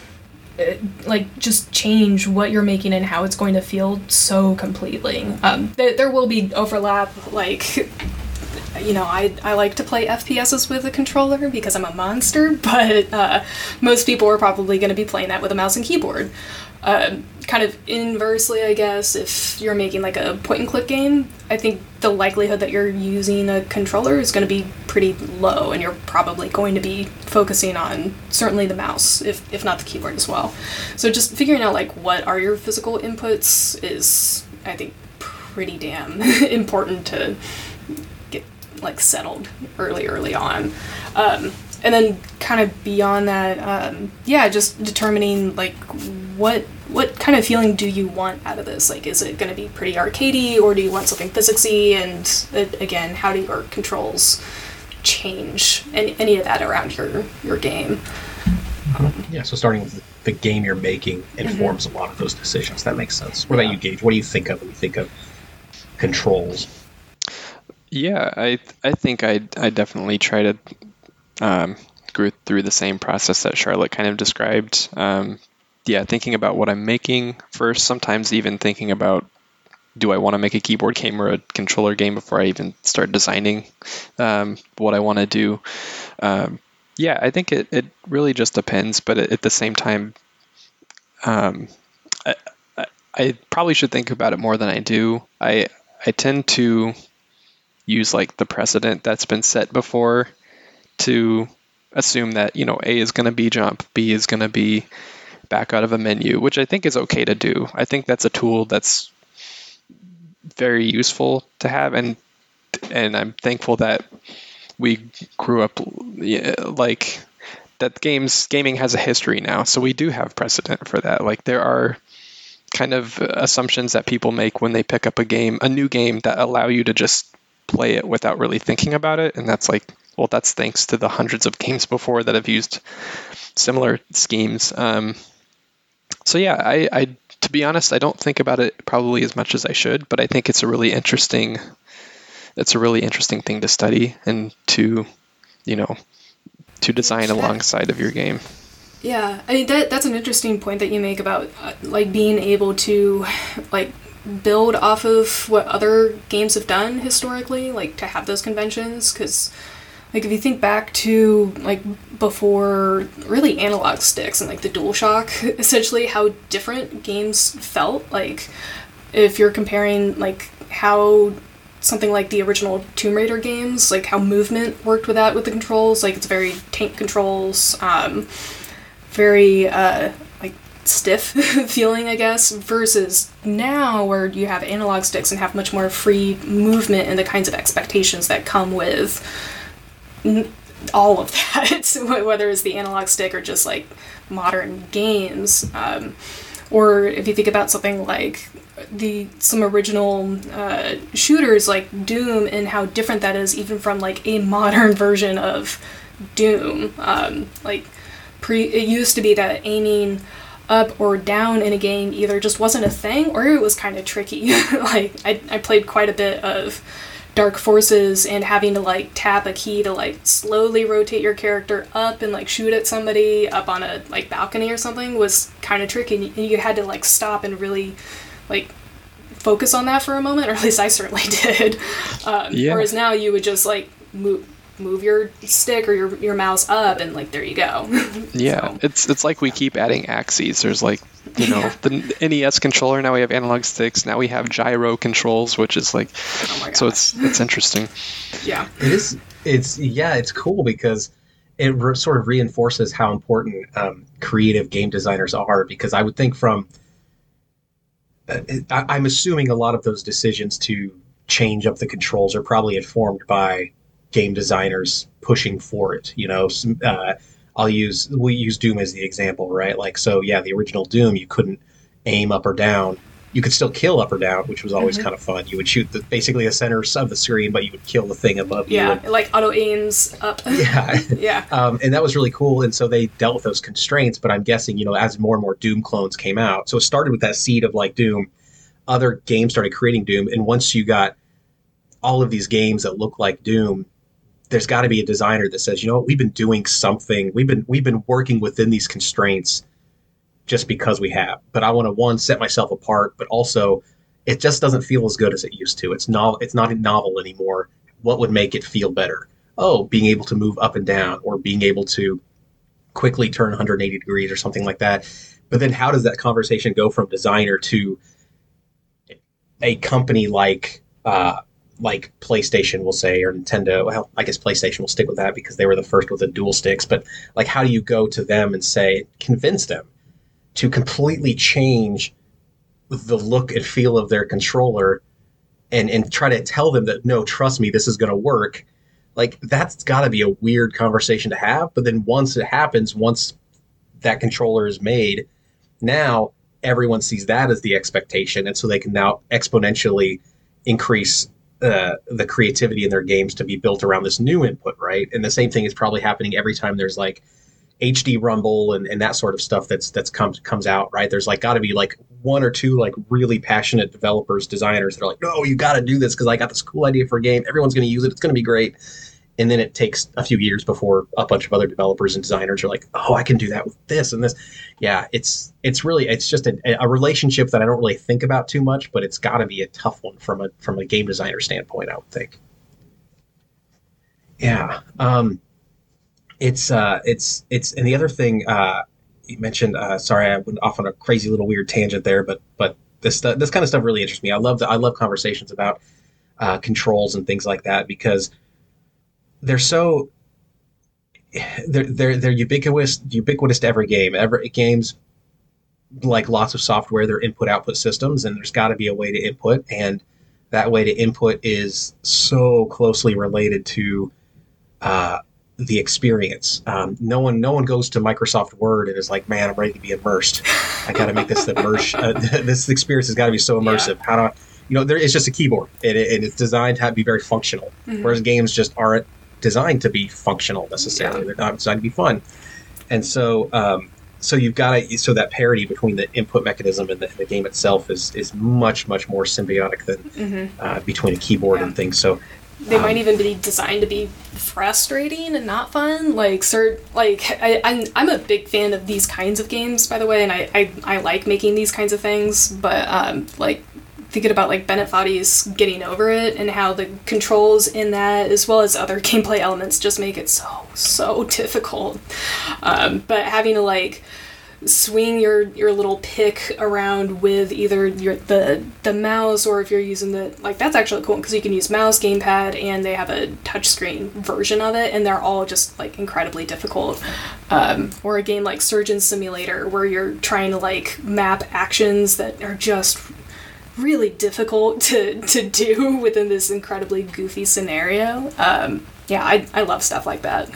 uh, like, just change what you're making and how it's going to feel so completely. Um, th- there will be overlap, like, you know, I, I like to play F P Ss with a controller because I'm a monster, but uh, most people are probably going to be playing that with a mouse and keyboard. Uh, kind of inversely, I guess, if you're making like a point-and-click game, I think the likelihood that you're using a controller is going to be pretty low, and you're probably going to be focusing on certainly the mouse, if if not the keyboard as well. So just figuring out like what are your physical inputs is, I think, pretty damn important to get like settled early, early on. Um, and then kind of beyond that, um, yeah, just determining like what what kind of feeling do you want out of this? Like, is it going to be pretty arcadey, or do you want something physicsy? And uh, again, how do your controls change any, any of that around your, your game? Um, yeah, so starting with the game you're making informs mm-hmm. a lot of those decisions. That makes sense. What yeah. about you, Gage? What do you think of when you think of controls? Yeah, I I think I I definitely try to um, go through the same process that Charlotte kind of described. Um, yeah, thinking about what I'm making first, sometimes even thinking about, do I want to make a keyboard game or a controller game before I even start designing um, what I want to do. Um, yeah, I think it, it really just depends, but at the same time, um, I, I, I probably should think about it more than I do. I I tend to use like the precedent that's been set before to assume that, you know, A is going to be jump, B is going to be back out of a menu, which I think is okay to do. I think that's a tool that's very useful to have, and and I'm thankful that we grew up like that. Games gaming has a history now, so we do have precedent for that. Like, there are kind of assumptions that people make when they pick up a game, a new game, that allow you to just play it without really thinking about it, and that's like, well, that's thanks to the hundreds of games before that have used similar schemes. Um, so yeah, I, I, to be honest, I don't think about it probably as much as I should, but I think it's a really interesting, it's a really interesting thing to study and to, you know, to design alongside of your game. Yeah, I mean, that that's an interesting point that you make about uh, like being able to like build off of what other games have done historically, like to have those conventions, because like if you think back to like before really analog sticks and like the DualShock, essentially how different games felt. Like if you're comparing like how something like the original Tomb Raider games, like how movement worked with that with the controls, like it's very tank controls, um, very uh, like stiff feeling, I guess, versus now where you have analog sticks and have much more free movement and the kinds of expectations that come with all of that, whether it's the analog stick or just like modern games. Um, or if you think about something like the some original uh, shooters like Doom and how different that is even from like a modern version of Doom. Um, like pre, it used to be that aiming up or down in a game either just wasn't a thing or it was kind of tricky. Like I, I played quite a bit of Dark Forces, and having to like tap a key to like slowly rotate your character up and like shoot at somebody up on a like balcony or something was kind of tricky, and you had to like stop and really like focus on that for a moment, or at least I certainly did. Um, yeah. Whereas now you would just like move move your stick or your your mouse up, and like there you go. Yeah, so. it's it's like we keep adding axes. There's like, you know, the N E S controller. Now we have analog sticks. Now we have gyro controls, which is like, oh my gosh. So it's it's interesting. Yeah, it is. It's yeah, it's cool because it re- sort of reinforces how important um, creative game designers are. Because I would think from, uh, I, I'm assuming a lot of those decisions to change up the controls are probably informed by game designers pushing for it. You know, uh, I'll use we use Doom as the example, right? Like, so yeah, the original Doom, you couldn't aim up or down. You could still kill up or down, which was always mm-hmm. kind of fun. You would shoot the, basically the center of the screen, but you would kill the thing above yeah, you. Yeah, like auto aims up. Yeah, yeah. Um, and that was really cool. And so they dealt with those constraints. But I'm guessing, you know, as more and more Doom clones came out, so it started with that seed of like Doom. Other games started creating Doom, and once you got all of these games that look like Doom, there's got to be a designer that says, you know what, we've been doing something. We've been we've been working within these constraints just because we have. But I want to, one, set myself apart, but also it just doesn't feel as good as it used to. It's novel. It's not novel anymore. What would make it feel better? Oh, being able to move up and down, or being able to quickly turn one hundred eighty degrees or something like that. But then how does that conversation go from designer to a company like uh, like PlayStation, we'll say, or Nintendo? Well, I guess PlayStation will stick with that because they were the first with the dual sticks. But like, how do you go to them and say, convince them to completely change the look and feel of their controller, and, and try to tell them that, no, trust me, this is going to work? Like, that's got to be a weird conversation to have. But then once it happens, once that controller is made, now everyone sees that as the expectation. And so they can now exponentially increase uh, the creativity in their games to be built around this new input, right? And the same thing is probably happening every time there's like H D Rumble and, and that sort of stuff that's that's comes comes out, right? There's like got to be like one or two like really passionate developers, designers that are like, no, you got to do this because I got this cool idea for a game. Everyone's going to use it. It's going to be great. And then it takes a few years before a bunch of other developers and designers are like, oh, I can do that with this and this. Yeah, it's it's really it's just a, a relationship that I don't really think about too much, but it's got to be a tough one from a from a game designer standpoint, I would think. Yeah. Um, It's uh, it's it's, and the other thing uh, you mentioned. Uh, sorry, I went off on a crazy little weird tangent there, but but this uh, this kind of stuff really interests me. I love the, I love conversations about uh, controls and things like that because they're so they're they're they're ubiquitous ubiquitous to every game. Every games, like lots of software, they're input output systems, and there's got to be a way to input, and that way to input is so closely related to Uh, the experience. Um, no one, no one goes to Microsoft Word and is like, "Man, I'm ready to be immersed. I got to make this immersion. Uh, this experience has got to be so immersive." Yeah. How do I, you know? There, it's just a keyboard, and, it, and it's designed to be very functional. Mm-hmm. Whereas games just aren't designed to be functional necessarily. Yeah. They're not designed to be fun. And so, um, so you've got to, so that parity between the input mechanism and the, and the game itself is is much much more symbiotic than mm-hmm. uh, between a keyboard yeah. and things. So. They um, might even be designed to be frustrating and not fun. Like, cert, like I, I'm, I'm a big fan of these kinds of games, by the way, and I, I, I like making these kinds of things. But um, like thinking about like Bennett Foddy's Getting Over It and how the controls in that, as well as other gameplay elements, just make it so so difficult. Um, but having to like swing your, your little pick around with either your the the mouse, or if you're using the, like, that's actually cool because you can use mouse, gamepad, and they have a touchscreen version of it, and they're all just like incredibly difficult. Um, or a game like Surgeon Simulator where you're trying to like map actions that are just really difficult to, to do within this incredibly goofy scenario. Um, yeah, I, I love stuff like that.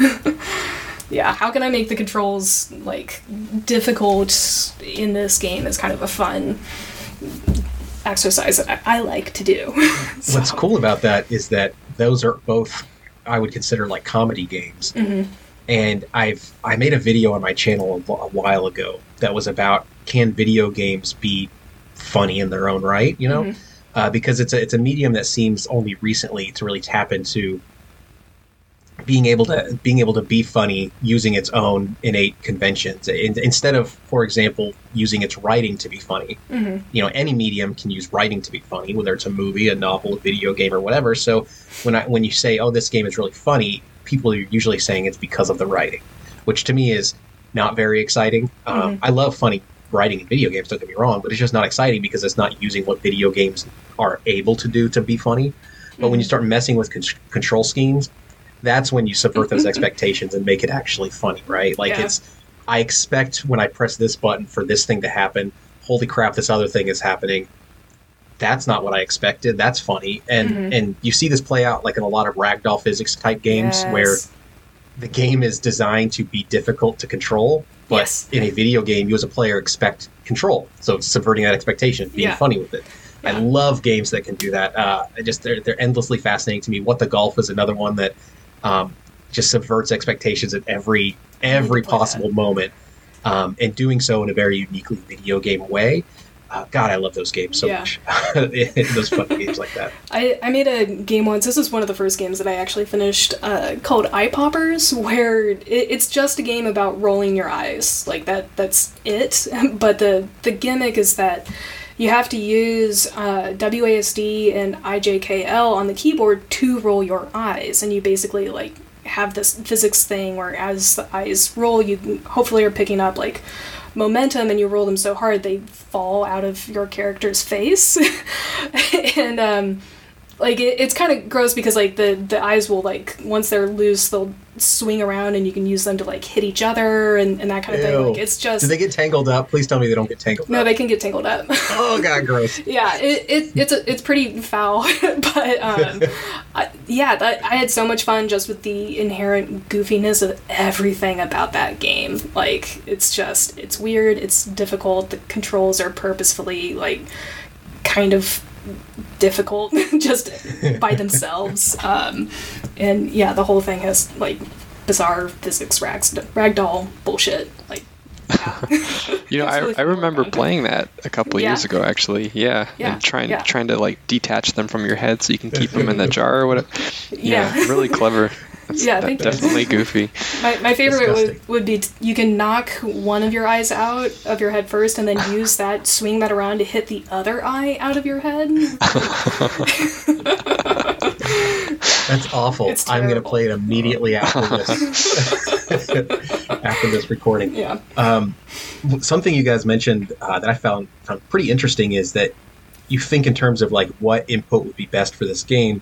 Yeah, how can I make the controls, like, difficult in this game is kind of a fun exercise that I, I like to do. So. What's cool about that is that those are both, I would consider, like, comedy games. Mm-hmm. And I've I made a video on my channel a, a while ago that was about, can video games be funny in their own right, you know? Mm-hmm. Uh, because it's a, it's a medium that seems only recently to really tap into being able to being able to be funny using its own innate conventions, in, instead of, for example, using its writing to be funny. Mm-hmm. You know, any medium can use writing to be funny, whether it's a movie, a novel, a video game, or whatever. So when I when you say, "Oh, this game is really funny," people are usually saying it's because of the writing, which to me is not very exciting. Um, Mm-hmm. I love funny writing in video games, don't get me wrong, but it's just not exciting because it's not using what video games are able to do to be funny. But when you start messing with con- control schemes, that's when you subvert those expectations and make it actually funny, right? Like Yeah. it's, I expect when I press this button for this thing to happen, holy crap, this other thing is happening. That's not what I expected. That's funny. And Mhm. and you see this play out like in a lot of ragdoll physics type games Yes. where the game is designed to be difficult to control, but Yes. in a video game, you as a player expect control. So it's subverting that expectation, being Yeah. funny with it. I Yeah. love games that can do that. Uh, I just they're they're endlessly fascinating to me. What the Golf is another one that um, just subverts expectations at every every play possible moment, um, and doing so in a very uniquely video game way. Uh, God, I love those games so Yeah. much. Those fun games like that. I, I made a game once. This is one of the first games that I actually finished, uh, called Eye Poppers, where it, it's just a game about rolling your eyes. Like that. That's it. But the the gimmick is that you have to use uh, W A S D and I J K L on the keyboard to roll your eyes, and you basically like have this physics thing where as the eyes roll, you hopefully are picking up like momentum, and you roll them so hard they fall out of your character's face. And um like it, it's kind of gross because like the the eyes will like once they're loose they'll swing around and you can use them to like hit each other and, and that kind of thing. Ew. Like it's just Do they get tangled up? Please tell me they don't get tangled no up. they can get tangled up. Oh God, gross. Yeah, it, it it's a, it's pretty foul, but um, I, yeah, that, I had so much fun just with the inherent goofiness of everything about that game. Like, it's just it's weird, it's difficult. The controls are purposefully like kind of difficult just by themselves, um, and yeah, the whole thing has like bizarre physics rags, ragdoll bullshit. Like, yeah. You know, It's I, really I fun to work remember on. playing that a couple Yeah. years ago, actually. Yeah, Yeah, and trying yeah. trying to like detach them from your head so you can keep them in the jar or whatever. Yeah. really clever. It's Yeah, de- thank you. definitely goofy. My, my favorite Disgusting. would, would be t- you can knock one of your eyes out of your head first and then use that, swing that around to hit the other eye out of your head. That's awful. It's I'm going to terrible. play it immediately after this. After this recording. Yeah. Um, something you guys mentioned uh, that I found, found pretty interesting is that you think in terms of like what input would be best for this game,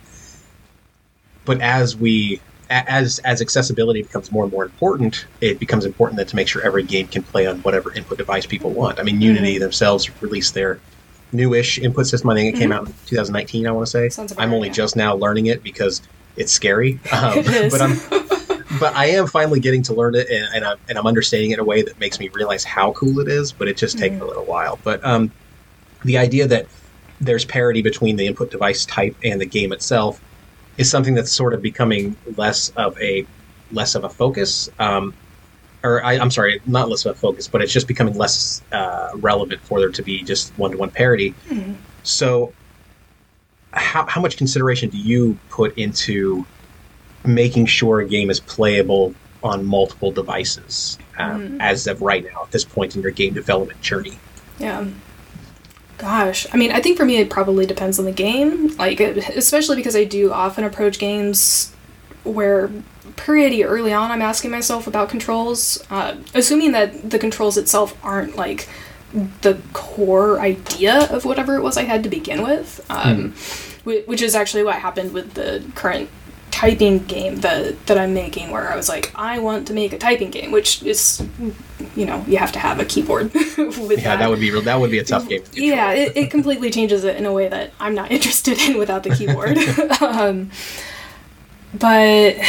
but as we a- as as accessibility becomes more and more important, it becomes important that to make sure every game can play on whatever input device people want. I mean, Unity Mm-hmm. themselves released their newish input system. I think it came Mhm. out in two thousand nineteen. I want to say. Sounds about I'm right, only yeah. just now learning it because it's scary. Um, It is. But I'm but I am finally getting to learn it, and, and, I'm, and I'm understanding it in a way that makes me realize how cool it is, but it just taken Mhm. a little while. But um, the idea that there's parity between the input device type and the game itself is something that's sort of becoming less of a less of a focus. Um, or I, I'm sorry, not less of a focus, but it's just becoming less uh, relevant for there to be just one-to-one parity. Mhm. So how, how much consideration do you put into making sure a game is playable on multiple devices um, Mm. as of right now at this point in your game development journey? Yeah. Gosh, I mean, I think for me it probably depends on the game. Like, especially because I do often approach games where pretty early on I'm asking myself about controls, uh, assuming that the controls itself aren't like the core idea of whatever it was I had to begin with, um, whi- which is actually what happened with the current typing game that that I'm making, where I was like, I want to make a typing game, which is, you know, you have to have a keyboard with Yeah, that would be real. That would be a tough game. to control. yeah, it, it completely changes it in a way that I'm not interested in without the keyboard. um, but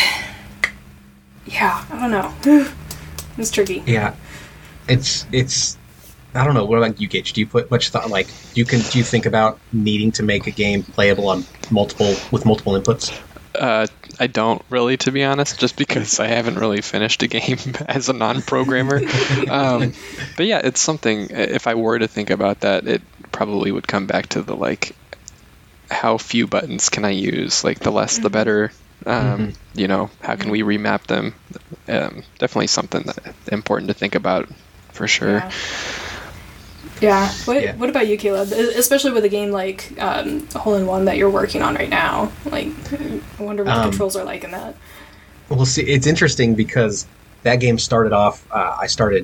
yeah, I don't know. It's tricky. Yeah, it's it's. I don't know. What about you, Gage? Do you put much thought? Like, do you can do you think about needing to make a game playable on multiple with multiple inputs? Uh, I don't really, to be honest, just because I haven't really finished a game as a non-programmer. um, but yeah, it's something. If I were to think about that, it probably would come back to the like, how few buttons can I use? Like, the less, the better. Um, You know, how can we remap them? Um, definitely something that important to think about, for sure. Yeah. Yeah. What, Yeah. what about you, Caleb? E- Especially with a game like um, Hole in One that you're working on right now. Like, I wonder what the Um, controls are like in that. Well, see, it's interesting because that game started off. Uh, I started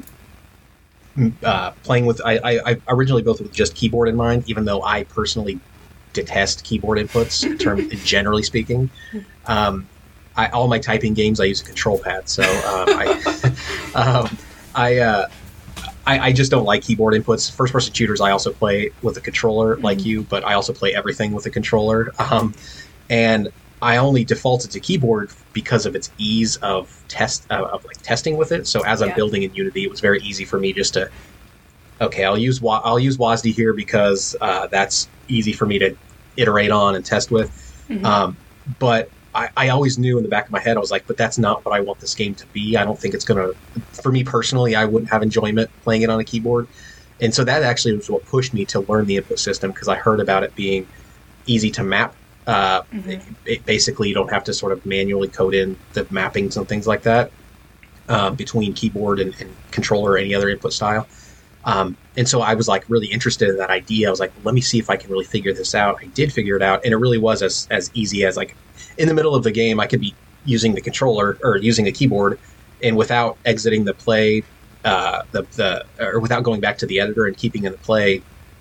uh, playing with. I, I, I originally built it with just keyboard in mind, even though I personally detest keyboard inputs. In term, generally speaking, um, I, all my typing games I use a control pad, so um, I, um, I, uh, I, I just don't like keyboard inputs. First person shooters I also play with a controller, mm-hmm. like you, but I also play everything with a controller, um, and I only defaulted to keyboard because of its ease of test uh, of like testing with it. So as I'm yeah. building in Unity, it was very easy for me just to okay, I'll use I'll use W A S D here because uh, that's easy for me to iterate on and test with. Mm-hmm. Um, but I, I always knew in the back of my head, I was like, but that's not what I want this game to be. I don't think it's going to, for me personally, I wouldn't have enjoyment playing it on a keyboard. And so that actually was what pushed me to learn the input system, because I heard about it being easy to map. Uh, mm-hmm. it, it basically, you don't have to sort of manually code in the mappings and things like that uh, between keyboard and, and controller or any other input style. Um, and so I was like really interested in that idea. I was like, let me see if I can really figure this out. I did figure it out, and it really was as as easy as like in the middle of the game, I could be using the controller or using a keyboard, and without exiting the play, uh, the the or without going back to the editor and keeping in the play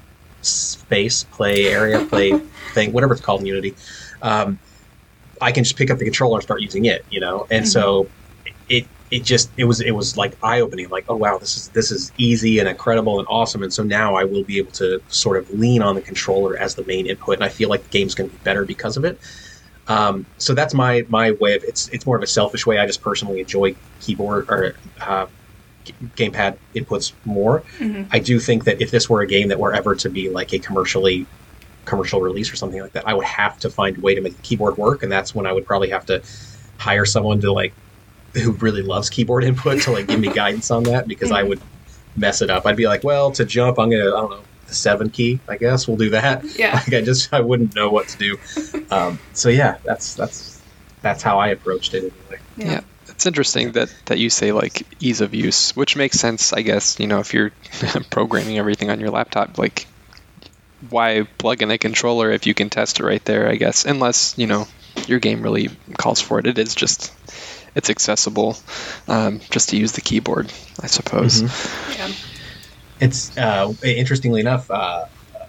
space, play area, play thing, whatever it's called in Unity, um, I can just pick up the controller and start using it. You know, and mm-hmm. so it. It just it was it was like eye opening, like, oh wow, this is this is easy and incredible and awesome, and so now I will be able to sort of lean on the controller as the main input, and I feel like the game's going to be better because of it. Um, so that's my my way of it's it's more of a selfish way. I just personally enjoy keyboard or uh, gamepad inputs more. Mm-hmm. I do think that if this were a game that were ever to be like a commercially commercial release or something like that, I would have to find a way to make the keyboard work, and that's when I would probably have to hire someone to like. Who really loves keyboard input to like give me guidance on that, because I would mess it up. I'd be like, well, to jump, I'm gonna I don't know the seven key. I guess we'll do that. Yeah. Like I just I wouldn't know what to do. Um, so yeah, that's that's that's how I approached it anyway. Yeah. yeah, it's interesting that that you say like ease of use, which makes sense, I guess. You know, if you're programming everything on your laptop, like why plug in a controller if you can test it right there? I guess, unless you know your game really calls for it. It is just. It's accessible um, just to use the keyboard, I suppose. Mm-hmm. Yeah. It's uh, interestingly enough, uh,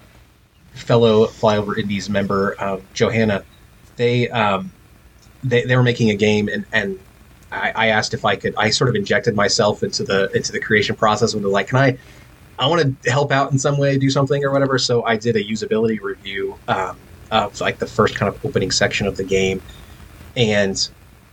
fellow Flyover Indies member um, Johanna, they, um, they they were making a game, and, and I, I asked if I could. I sort of injected myself into the into the creation process and was like, "Can I? I want to help out in some way, do something or whatever." So I did a usability review um, of like the first kind of opening section of the game, and.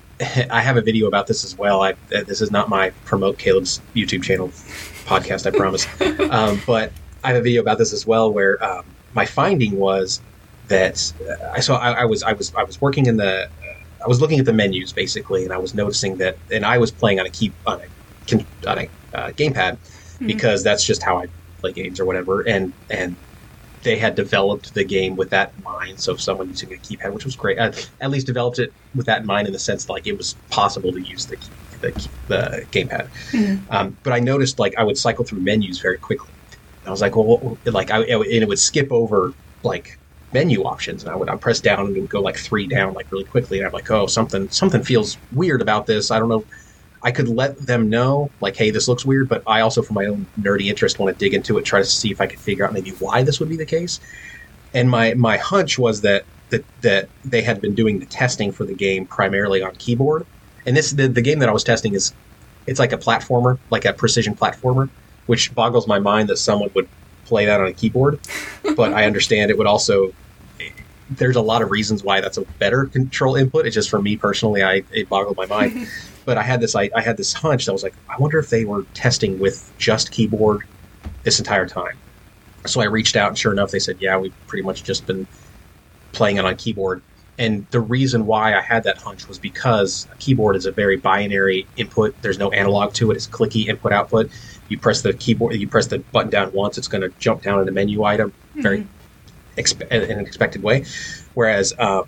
I have a video about this as well. I, this is not my promote Caleb's YouTube channel podcast, I promise. Um, but I have a video about this as well, where um, my finding was that uh, I saw I, I was I was I was working in the uh, I was looking at the menus basically, and I was noticing that, and I was playing on a key on a on a uh, gamepad mm-hmm. because that's just how I play games or whatever, and and. They had developed the game with that in mind. So if someone using a keypad, which was great, uh, at least developed it with that in mind in the sense that, like it was possible to use the the, the gamepad. Mm-hmm. Um, but I noticed like I would cycle through menus very quickly. And I was like, well, what, like I and it would skip over like menu options, and I would I press down and it would go like three down like really quickly, and I'm like, oh, something something feels weird about this. I don't know. I could let them know, like, hey, this looks weird, but I also, for my own nerdy interest, want to dig into it, try to see if I could figure out maybe why this would be the case. And my, my hunch was that, that that they had been doing the testing for the game primarily on keyboard. And this the, the game that I was testing is, it's like a platformer, like a precision platformer, which boggles my mind that someone would play that on a keyboard. But I understand it would also... There's a lot of reasons why that's a better control input. It's just for me personally, I it boggled my mind. But I had this I, I had this hunch that was like, I wonder if they were testing with just keyboard this entire time. So I reached out, and sure enough, they said, yeah, we've pretty much just been playing it on keyboard. And the reason why I had that hunch was because a keyboard is a very binary input. There's no analog to it. It's clicky input output. You press the keyboard, you press the button down once, it's going to jump down in the menu item mm-hmm. very expe- in an expected way. Whereas uh,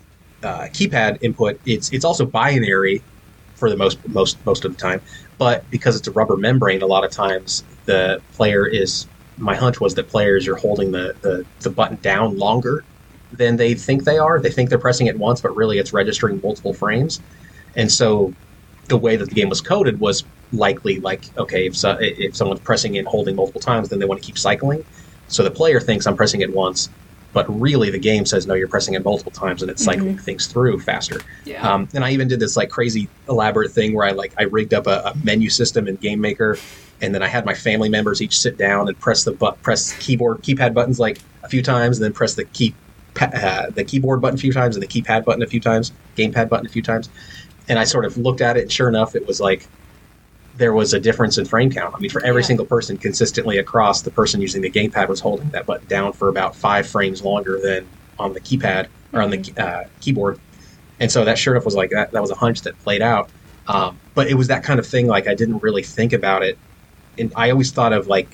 uh, keypad input, it's it's also binary for the most most most of the time, but because it's a rubber membrane, a lot of times the player is. My hunch was that players are holding the, the, the button down longer than they think they are. They think they're pressing it once, but really it's registering multiple frames. And so the way that the game was coded was likely like, okay, if, so, if someone's pressing and holding multiple times, then they want to keep cycling. So the player thinks I'm pressing it once, but really the game says, no, you're pressing it multiple times and it's cycling mm-hmm. things through faster. Yeah. Um, and I even did this like crazy elaborate thing where I like I rigged up a, a menu system in Game Maker, and then I had my family members each sit down and press the but press keyboard keypad buttons like a few times, and then press the key uh, the keyboard button a few times and the keypad button a few times, gamepad button a few times. And I sort of looked at it, and sure enough, it was like there was a difference in frame count. I mean, for every yeah. single person consistently across, the person using the gamepad was holding that button down for about five frames longer than on the keypad or on the uh, keyboard. And so that sure enough was like that. That was a hunch that played out. Um, but it was that kind of thing. Like I didn't really think about it, and I always thought of like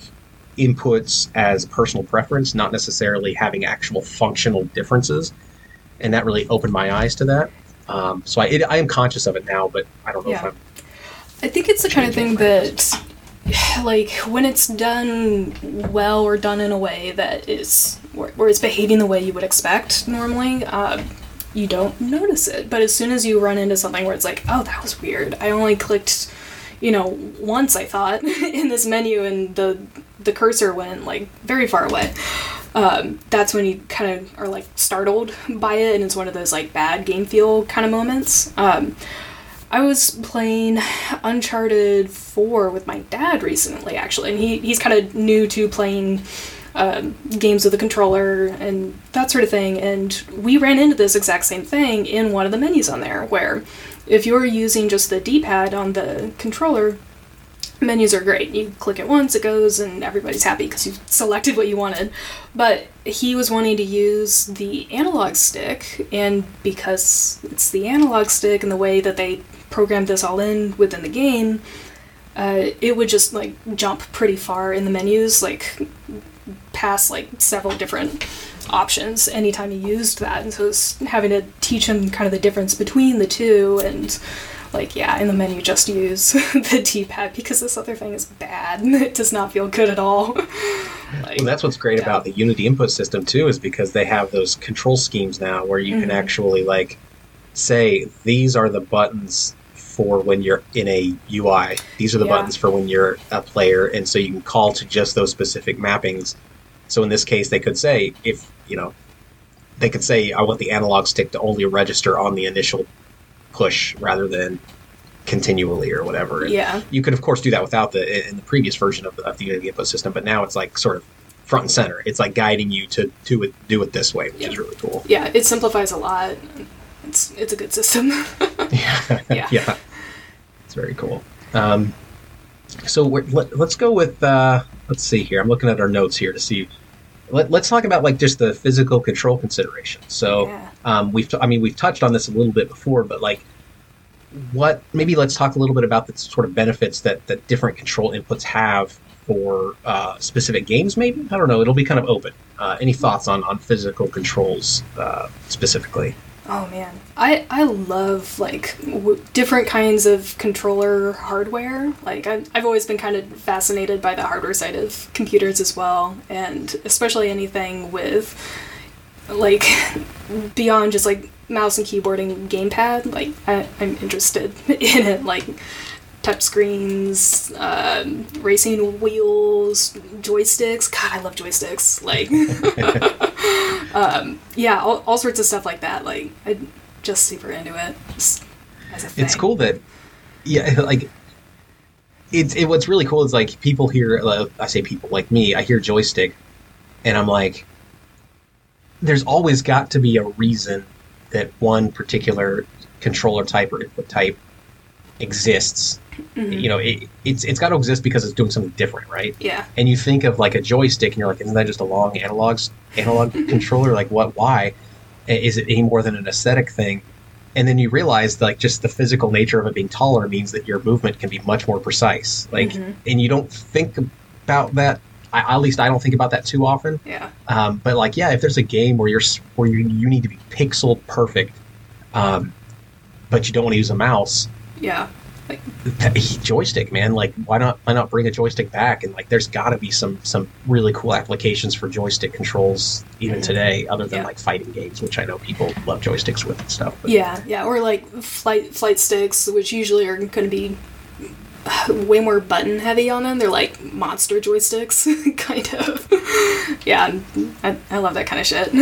inputs as personal preference, not necessarily having actual functional differences. And that really opened my eyes to that. Um, so I, it, I am conscious of it now, but I don't know yeah. if I'm. I think it's the kind of thing that, like, when it's done well or done in a way that is where, where it's behaving the way you would expect normally, um, you don't notice it. But as soon as you run into something where it's like, oh, that was weird. I only clicked, you know, once. I thought in this menu, and the the cursor went like very far away. Um, that's when you kind of are like startled by it, and it's one of those like bad game feel kind of moments. Um, I was playing Uncharted four with my dad recently, actually, and he he's kind of new to playing uh, games with a controller and that sort of thing, and we ran into this exact same thing in one of the menus on there, where if you're using just the D-pad on the controller, menus are great. You click it once, it goes, and everybody's happy because you've selected what you wanted. But he was wanting to use the analog stick, and because it's the analog stick and the way that they programmed this all in within the game, uh, it would just like jump pretty far in the menus, like past like several different options anytime he used that. And so it was having to teach him kind of the difference between the two, and like, yeah, in the menu, just use the D-pad because this other thing is bad. It does not feel good at all. Like, well, that's what's great yeah. about the Unity input system, too, is because they have those control schemes now where you mm-hmm. can actually, like, say, these are the buttons for when you're in a U I. These are the yeah. buttons for when you're a player, and so you can call to just those specific mappings. So in this case, they could say, if, you know, they could say, I want the analog stick to only register on the initial push rather than continually or whatever. And yeah. you could, of course, do that without the in the previous version of the, of the Unity input system, but now it's like sort of front and center. It's like guiding you to do it, do it this way, which yeah. is really cool. Yeah, it simplifies a lot. It's it's a good system. yeah. yeah, yeah, it's very cool. Um, so we're, let, let's go with uh, let's see here. I'm looking at our notes here to see. Let, let's talk about like just the physical control considerations. So yeah. um, we've, t- I mean, we've touched on this a little bit before, but like, what? Maybe let's talk a little bit about the sort of benefits that that different control inputs have for uh, specific games. Maybe I don't know. It'll be kind of open. Uh, any thoughts on on physical controls uh, specifically? Oh man, I I love like w- different kinds of controller hardware. Like I've I've always been kind of fascinated by the hardware side of computers as well, and especially anything with like beyond just like mouse and keyboard and gamepad. Like I, I'm interested in it, like touch screens, um, racing wheels, joysticks. God, I love joysticks. Like, um, yeah, all, all sorts of stuff like that. Like, I'm just super into it. Just as a thing. It's cool that, yeah, like, it's it, what's really cool is like people hear, uh, I say people like me, I hear joystick, and I'm like, there's always got to be a reason that one particular controller type or input type exists. Mm-hmm. You know, it, it's it's got to exist because it's doing something different, right? Yeah. And you think of like a joystick, and you're like, isn't that just a long analog analog controller? Like, what? Why? Is it any more than an aesthetic thing? And then you realize, like, just the physical nature of it being taller means that your movement can be much more precise. Like, mm-hmm. and you don't think about that. I, at least I don't think about that too often. Yeah. Um, but like, yeah, if there's a game where you're where you you need to be pixel perfect, um, but you don't want to use a mouse. Yeah. Like, joystick, man. Like, why not? Why not bring a joystick back? And like, there's got to be some some really cool applications for joystick controls even Mhm. today, other than Yeah. like fighting games, which I know people love joysticks with and stuff. But yeah, yeah, or like flight flight sticks, which usually are going to be way more button heavy on them. They're like monster joysticks, kind of. Yeah, I, I love that kind of shit.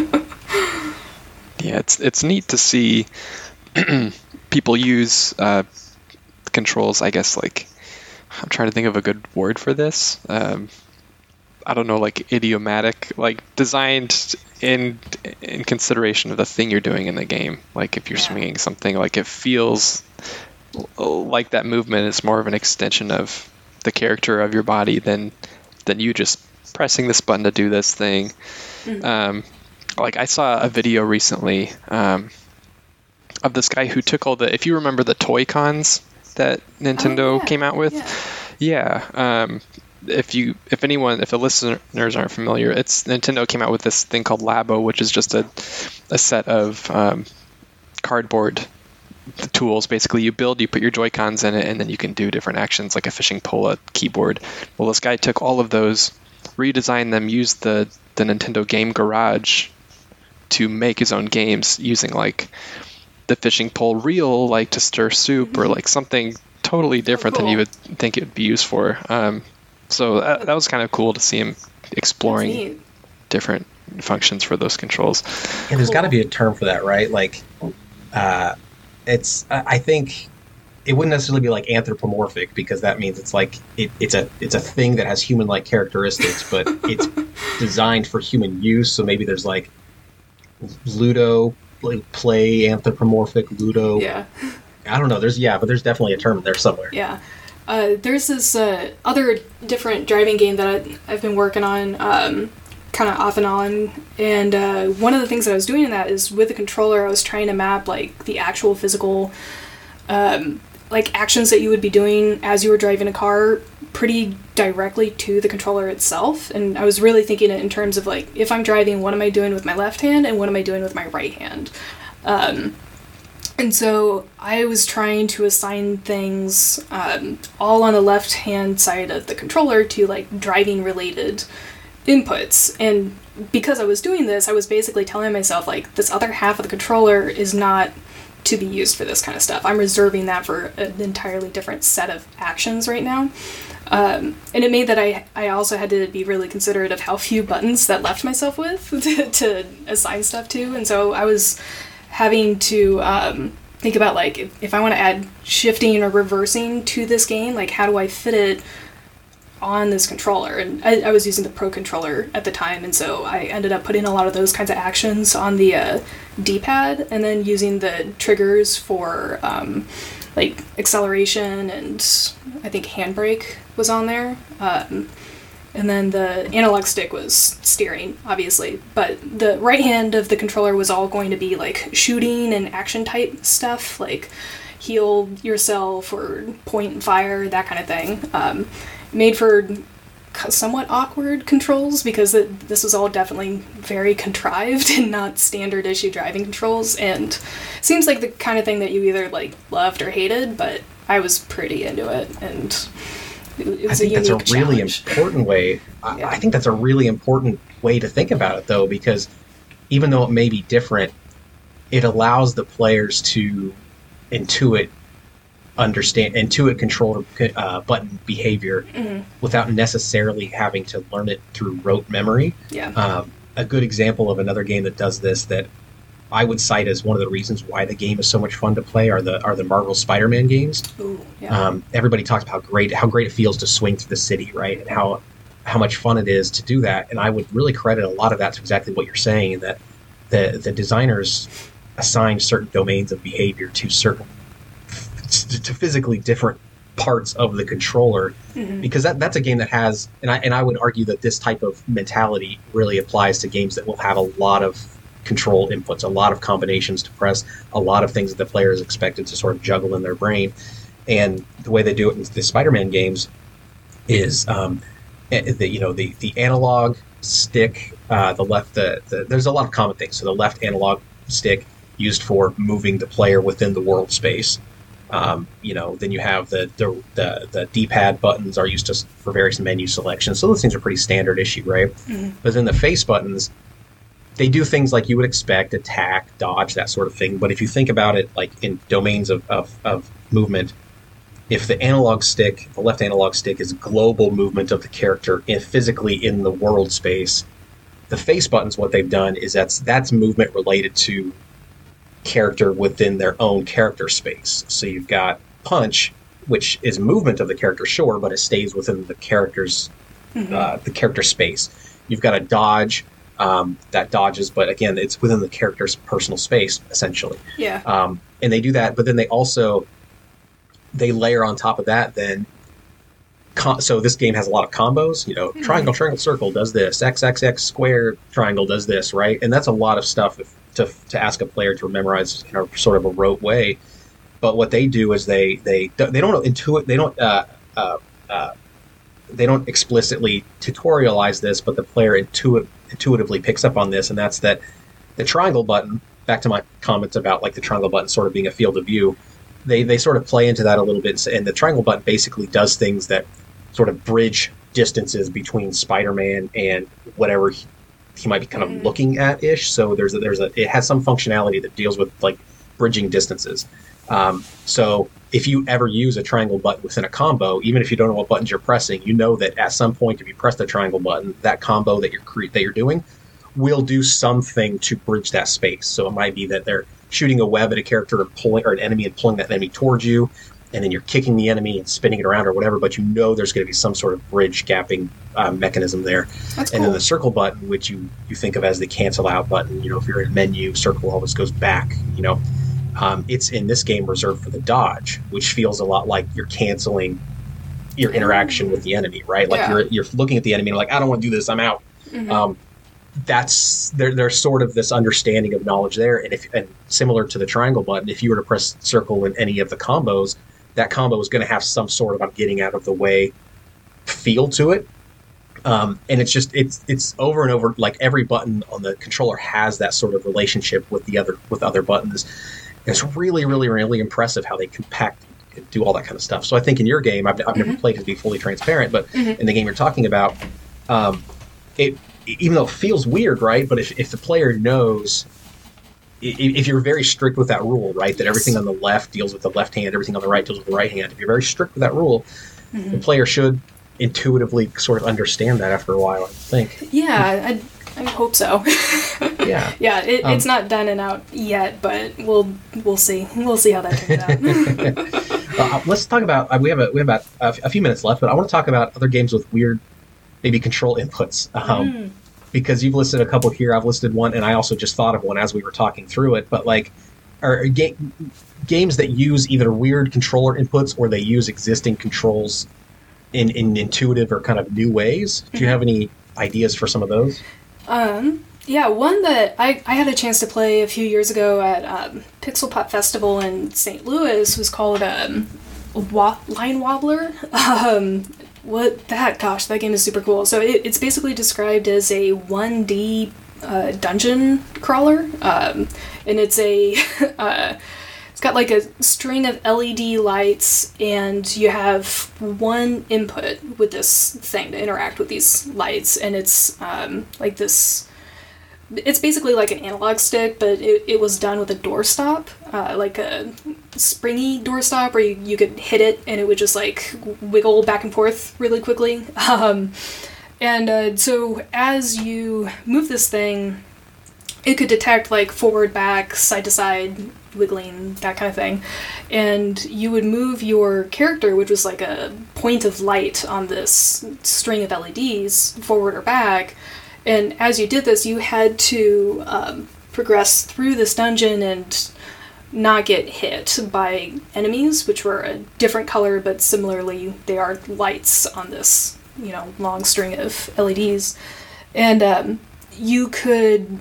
Yeah, it's it's neat to see people use uh, controls. I guess like I'm trying to think of a good word for this. Um, I don't know, like idiomatic, like designed in in consideration of the thing you're doing in the game. Like if you're Yeah. swinging something, like it feels like that movement is more of an extension of the character of your body than than you just pressing this button to do this thing. Mhm. Um, like I saw a video recently um, of this guy who took all the, if you remember the Toy Cons that Nintendo Oh, yeah. came out with, Yeah. yeah. Um, if you, if anyone, if the listeners aren't familiar, it's Nintendo came out with this thing called Labo, which is just a a set of um, cardboard tools. Basically, you build, you put your Joy-Cons in it, and then you can do different actions like a fishing pole, a keyboard. Well, this guy took all of those, redesigned them, used the the Nintendo Game Garage to make his own games using like the fishing pole reel, like to stir soup, or like something totally different than you cool. would think it would be used for. Um, so that, that was kind of cool to see him That's exploring neat. different functions for those controls. And there's Cool. got to be a term for that, right? Like, uh, it's. I I think it wouldn't necessarily be like anthropomorphic, because that means it's like it, it's a it's a thing that has human-like characteristics, but it's designed for human use. So maybe there's like ludo, like play anthropomorphic ludo. Yeah. I don't know. There's yeah, but there's definitely a term there somewhere. Yeah. Uh, there's this uh, other different driving game that I, I've been working on um, kind of off and on. And uh, one of the things that I was doing in that is with the controller, I was trying to map like the actual physical um, like actions that you would be doing as you were driving a car pretty directly to the controller itself. And I was really thinking it in terms of like, if I'm driving, what am I doing with my left hand and what am I doing with my right hand? Um, And so I was trying to assign things um, all on the left-hand side of the controller to like driving-related inputs. And because I was doing this, I was basically telling myself like this other half of the controller is not to be used for this kind of stuff. I'm reserving that for an entirely different set of actions right now. Um, and it made that I, I also had to be really considerate of how few buttons that left myself with to, to assign stuff to. And so I was having to um, think about like if, if I want to add shifting or reversing to this game, like how do I fit it on this controller? And I, I was using the Pro Controller at the time, and so I ended up putting a lot of those kinds of actions on the uh, D-pad, and then using the triggers for um, like acceleration, and I think handbrake was on there. Um, And then the analog stick was steering, obviously. But the right hand of the controller was all going to be like shooting and action type stuff, like heal yourself or point and fire, that kind of thing. Um, made for somewhat awkward controls because it, this was all definitely very contrived and not standard issue driving controls. And seems like the kind of thing that you either like loved or hated, but I was pretty into it. And it, it was I think a that's a unique really challenge. important way. I, Yeah. I think that's a really important way to think about it, though, because even though it may be different, it allows the players to intuit, understand, intuit control uh, button behavior Mhm. without necessarily having to learn it through rote memory. Yeah. Um, a good example of another game that does this that I would cite as one of the reasons why the game is so much fun to play are the are the Marvel Spider-Man games. Ooh, yeah. Um, everybody talks about how great how great it feels to swing through the city, right? And how how much fun it is to do that. And I would really credit a lot of that to exactly what you're saying, that the the designers assign certain domains of behavior to certain to physically different parts of the controller, Mhm. because that that's a game that has, and I and I would argue that this type of mentality really applies to games that will have a lot of control inputs, a lot of combinations to press, a lot of things that the player is expected to sort of juggle in their brain. And the way they do it in the Spider-Man games is, um, eh, the, you know, the, the analog stick, uh, the left, the, the, there's a lot of common things. So the left analog stick used for moving the player within the world space. Um, you know, then you have the the, the, the D-pad buttons are used to, for various menu selections. So those things are pretty standard issue, right? Mm-hmm. But then the face buttons, they do things like you would expect, attack, dodge, that sort of thing. But if you think about it like in domains of, of, of movement, if the analog stick, the left analog stick is global movement of the character in, physically in the world space, the face buttons, what they've done is that's that's movement related to character within their own character space. So you've got punch, which is movement of the character, sure, but it stays within the character's mm-hmm. uh, the character space. You've got a dodge um, that dodges, but again, it's within the character's personal space, essentially. Yeah. Um, and they do that, but then they also they layer on top of that then. Com- so this game has a lot of combos. You know, mm-hmm. triangle, triangle, circle does this. X, X, X, square, triangle does this, right? And that's a lot of stuff if, to to ask a player to memorize in a sort of a rote way. But what they do is they they they don't intuit they don't uh, uh, uh, they don't explicitly tutorialize this, but the player intuit, intuitively picks up on this, and that's that the triangle button. Back to my comments about like the triangle button sort of being a field of view. They they sort of play into that a little bit, and the triangle button basically does things that sort of bridge distances between Spider-Man and whatever he, he might be kind of mm. looking at ish. So there's a, there's a it has some functionality that deals with like bridging distances. Um, so if you ever use a triangle button within a combo, even if you don't know what buttons you're pressing, you know that at some point if you press the triangle button, that combo that you're cre- that you're doing will do something to bridge that space. So it might be that they're shooting a web at a character and pulling or an enemy and pulling that enemy towards you. And then you're kicking the enemy and spinning it around or whatever, but you know there's going to be some sort of bridge gapping uh, mechanism there. That's and cool. then the circle button, which you, you think of as the cancel out button, you know, if you're in a menu, circle always goes back, you know. Um, it's in this game reserved for the dodge, which feels a lot like you're canceling your interaction with the enemy, right? Like yeah. you're you're looking at the enemy and like, I don't want to do this, I'm out. Mm-hmm. Um, that's there. There's sort of this understanding of knowledge there, and if and similar to the triangle button, if you were to press circle in any of the combos, that combo is going to have some sort of I'm getting out of the way feel to it. Um, and it's just it's it's over and over. Like every button on the controller has that sort of relationship with the other with other buttons. And it's really, really, really impressive how they compact and do all that kind of stuff. So I think in your game, I've, I've mm-hmm. never played it to be fully transparent, but mm-hmm. in the game you're talking about, um, it even though it feels weird, right? But if if the player knows. If you're very strict with that rule, right, that yes. everything on the left deals with the left hand, everything on the right deals with the right hand, if you're very strict with that rule, mm-hmm. the player should intuitively sort of understand that after a while, I think. Yeah, I, I hope so. yeah. Yeah, it, um, it's not done and out yet, but we'll we'll see. We'll see how that turns out. uh, let's talk about, uh, we have, a, we have about a, a few minutes left, but I want to talk about other games with weird, maybe control inputs. Um, mm. Because you've listed a couple here, I've listed one, and I also just thought of one as we were talking through it. But like, are ga- games that use either weird controller inputs or they use existing controls in, in intuitive or kind of new ways. Do you have any ideas for some of those? Um, yeah, one that I, I had a chance to play a few years ago at um, Pixel Pop Festival in Saint Louis was called um, Wa- Line Wobbler. Um, What that? Gosh, that game is super cool. So it, it's basically described as a one D uh, dungeon crawler, um, and it's a uh, it's got like a string of L E D lights, and you have one input with this thing to interact with these lights, and it's um, like this. It's basically like an analog stick, but it, it was done with a doorstop, uh, like a springy doorstop where you, you could hit it and it would just like wiggle back and forth really quickly. Um, and uh, so as you move this thing, it could detect like forward, back, side to side, wiggling, that kind of thing. And you would move your character, which was like a point of light on this string of L E Ds, forward or back. And as you did this, you had to um, progress through this dungeon and not get hit by enemies, which were a different color, but similarly, they are lights on this, you know, long string of L E Ds. And um, you could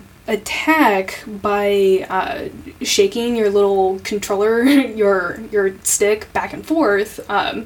attack by uh, shaking your little controller, your your stick back and forth, um,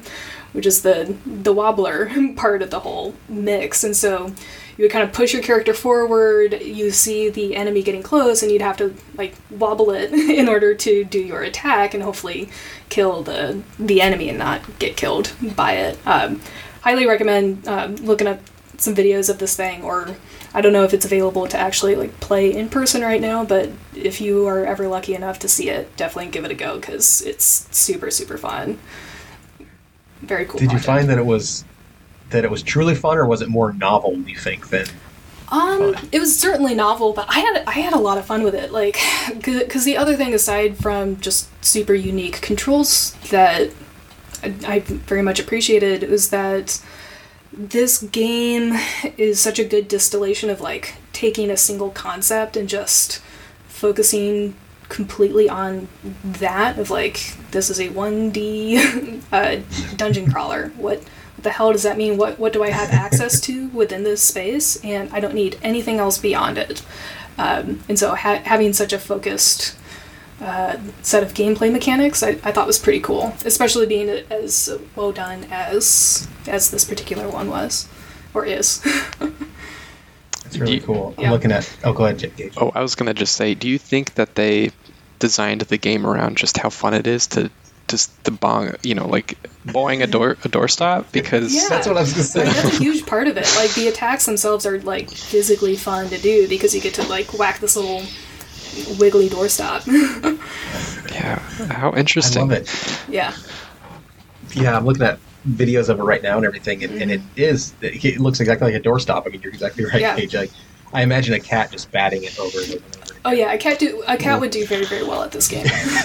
which is the the wobbler part of the whole mix. And so you would kind of push your character forward, you see the enemy getting close, and you'd have to like wobble it in order to do your attack and hopefully kill the the enemy and not get killed by it. Um, highly recommend um, looking up some videos of this thing, or I don't know if it's available to actually like play in person right now, but if you are ever lucky enough to see it, definitely give it a go because it's super super fun. Very cool. Did project. you find that it was that it was truly fun, or was it more novel, do you think, than Um, fun? it was certainly novel, but I had I had a lot of fun with it. Like, because the other thing, aside from just super unique controls that I, I very much appreciated, was that this game is such a good distillation of like taking a single concept and just focusing completely on that. Of like, this is a one D uh, dungeon crawler. What What the hell does that mean? What what do I have access to within this space? And I don't need anything else beyond it. Um, and so ha- having such a focused uh, set of gameplay mechanics, I, I thought was pretty cool, especially being as well done as as this particular one was, or is. It's really You- cool. I'm yeah. looking at. Oh, go ahead, Gage. Oh, I was gonna just say, do you think that they designed the game around just how fun it is to just the bong, you know, like boing a door a doorstop? Because Yeah. That's what I was going to Like, say. that's a huge part of it. Like, the attacks themselves are like physically fun to do because you get to like whack this little wiggly doorstop. yeah, how I interesting. love it. Yeah. Yeah, I'm looking at videos of it right now and everything, and, and it is. It looks exactly like a doorstop. I mean, you're exactly right, Yeah. Gage. Like, I imagine a cat just batting it over and over and over. Oh yeah, a cat do a cat would do very very well at this game.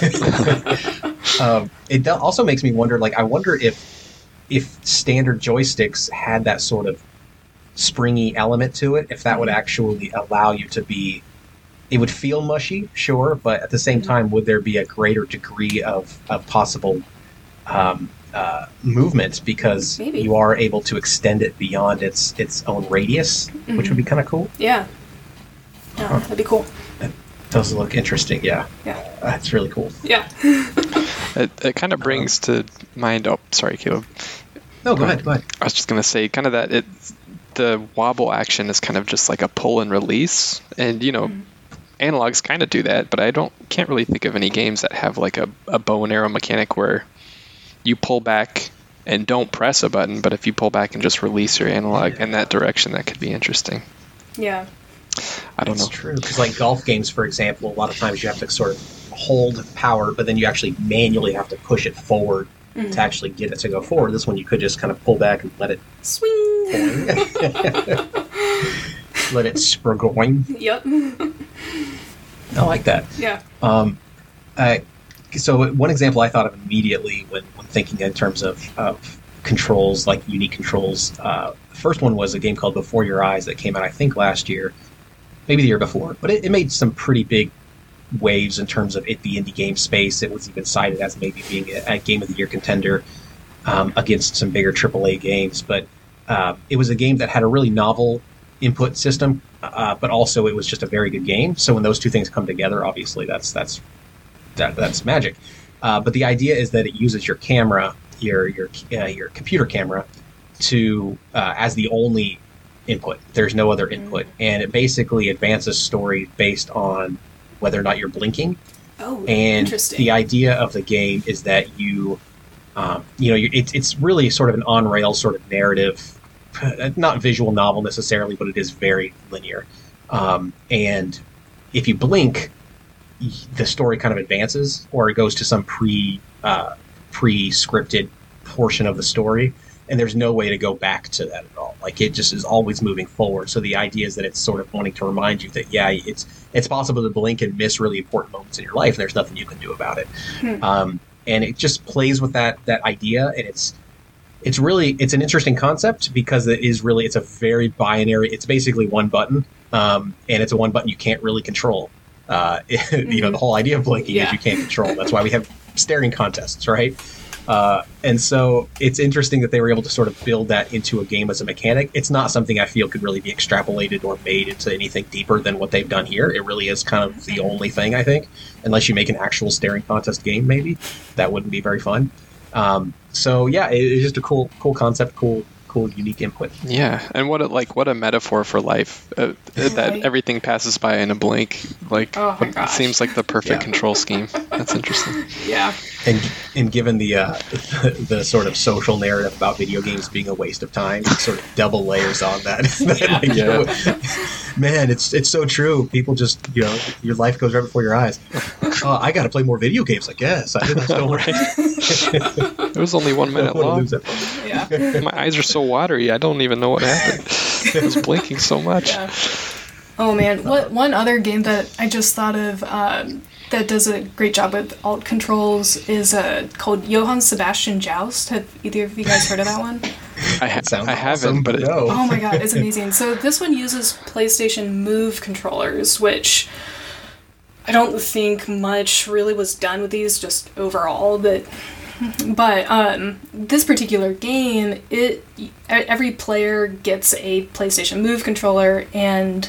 um, it do- also makes me wonder. Like, I wonder if if standard joysticks had that sort of springy element to it, if that would actually allow you to be. It would feel mushy, sure, but at the same time, would there be a greater degree of, of possible um, uh, movement because Maybe. you are able to extend it beyond its its own radius, which would be kind of cool. Yeah. Yeah, that'd be cool. Does look interesting, yeah. Yeah. That's really cool. Yeah. It, it kind of brings to mind. Oh, sorry, Caleb. No, go ahead, go ahead. I was just gonna say, kind of that it, the wobble action is kind of just like a pull and release, and you know, analogs kind of do that, but I don't can't really think of any games that have like a, a bow and arrow mechanic where you pull back and don't press a button, but if you pull back and just release your analog in that direction, that could be interesting. Yeah. I don't It's know. true, because like golf games, for example, a lot of times you have to sort of hold power, but then you actually manually have to push it forward to actually get it to go forward. This one you could just kind of pull back and let it Swing. let it spur going. Yep. I like that. Yeah. Um, I, so one example I thought of immediately when, when thinking in terms of, of controls, like unique controls, uh, the first one was a game called Before Your Eyes that came out, I think, last year, maybe the year before, but it, it made some pretty big waves in terms of it, the indie game space. It was even cited as maybe being a, a Game of the Year contender um, against some bigger triple A games, but uh, it was a game that had a really novel input system, uh, but also it was just a very good game. So when those two things come together, obviously that's that's that, that's magic. Uh, but the idea is that it uses your camera, your your uh, your computer camera, to uh, as the only input. There's no other input, and it basically advances story based on whether or not you're blinking. Oh, And interesting. the idea of the game is that you, um, you know, you, it's it's really sort of an on rails sort of narrative, not visual novel necessarily, but it is very linear. Um, and if you blink, y- the story kind of advances, or it goes to some pre uh, pre scripted portion of the story, and there's no way to go back to that at all. Like, it just is always moving forward. So the idea is that it's sort of wanting to remind you that, yeah, it's it's possible to blink and miss really important moments in your life, and there's nothing you can do about it. Hmm. Um, and it just plays with that that idea, and it's it's really it's an interesting concept because it is really it's a very binary. It's basically one button, um, and it's a one button you can't really control. Uh, you know, the whole idea of blinking Yeah. is you can't control. That's why we have staring contests, right? Uh, and so it's interesting that they were able to sort of build that into a game as a mechanic. It's not something I feel could really be extrapolated or made into anything deeper than what they've done here. It really is kind of the only thing, I think, unless you make an actual staring contest game, maybe. That wouldn't be very fun. Um, so yeah, it, it's just a cool, cool concept, cool, cool, unique input. Yeah, and what a, like what a metaphor for life uh, that Right. everything passes by in a blink. Like Oh my it gosh. seems like the perfect Yeah. control scheme. That's interesting. Yeah. And and given the uh, the sort of social narrative about video games being a waste of time, it sort of double layers on that. Yeah. Like, Yeah. you know, man, it's it's so true. People just, you know, your life goes right before your eyes. Oh, I got to play more video games, I guess. I just don't Right. It was only one minute want to long. lose that. Yeah. My eyes are so watery. I don't even know what happened. I was blinking so much. Yeah. Oh man, what one other game that I just thought of um, that does a great job with alt controls is uh, called Johann Sebastian Joust. Have either of you guys heard of that one? I, ha- Sounds I haven't, awesome, but it, no. Oh my god, it's amazing. So this one uses PlayStation Move controllers, which I don't think much really was done with these just overall, but but um, this particular game, it every player gets a PlayStation Move controller, and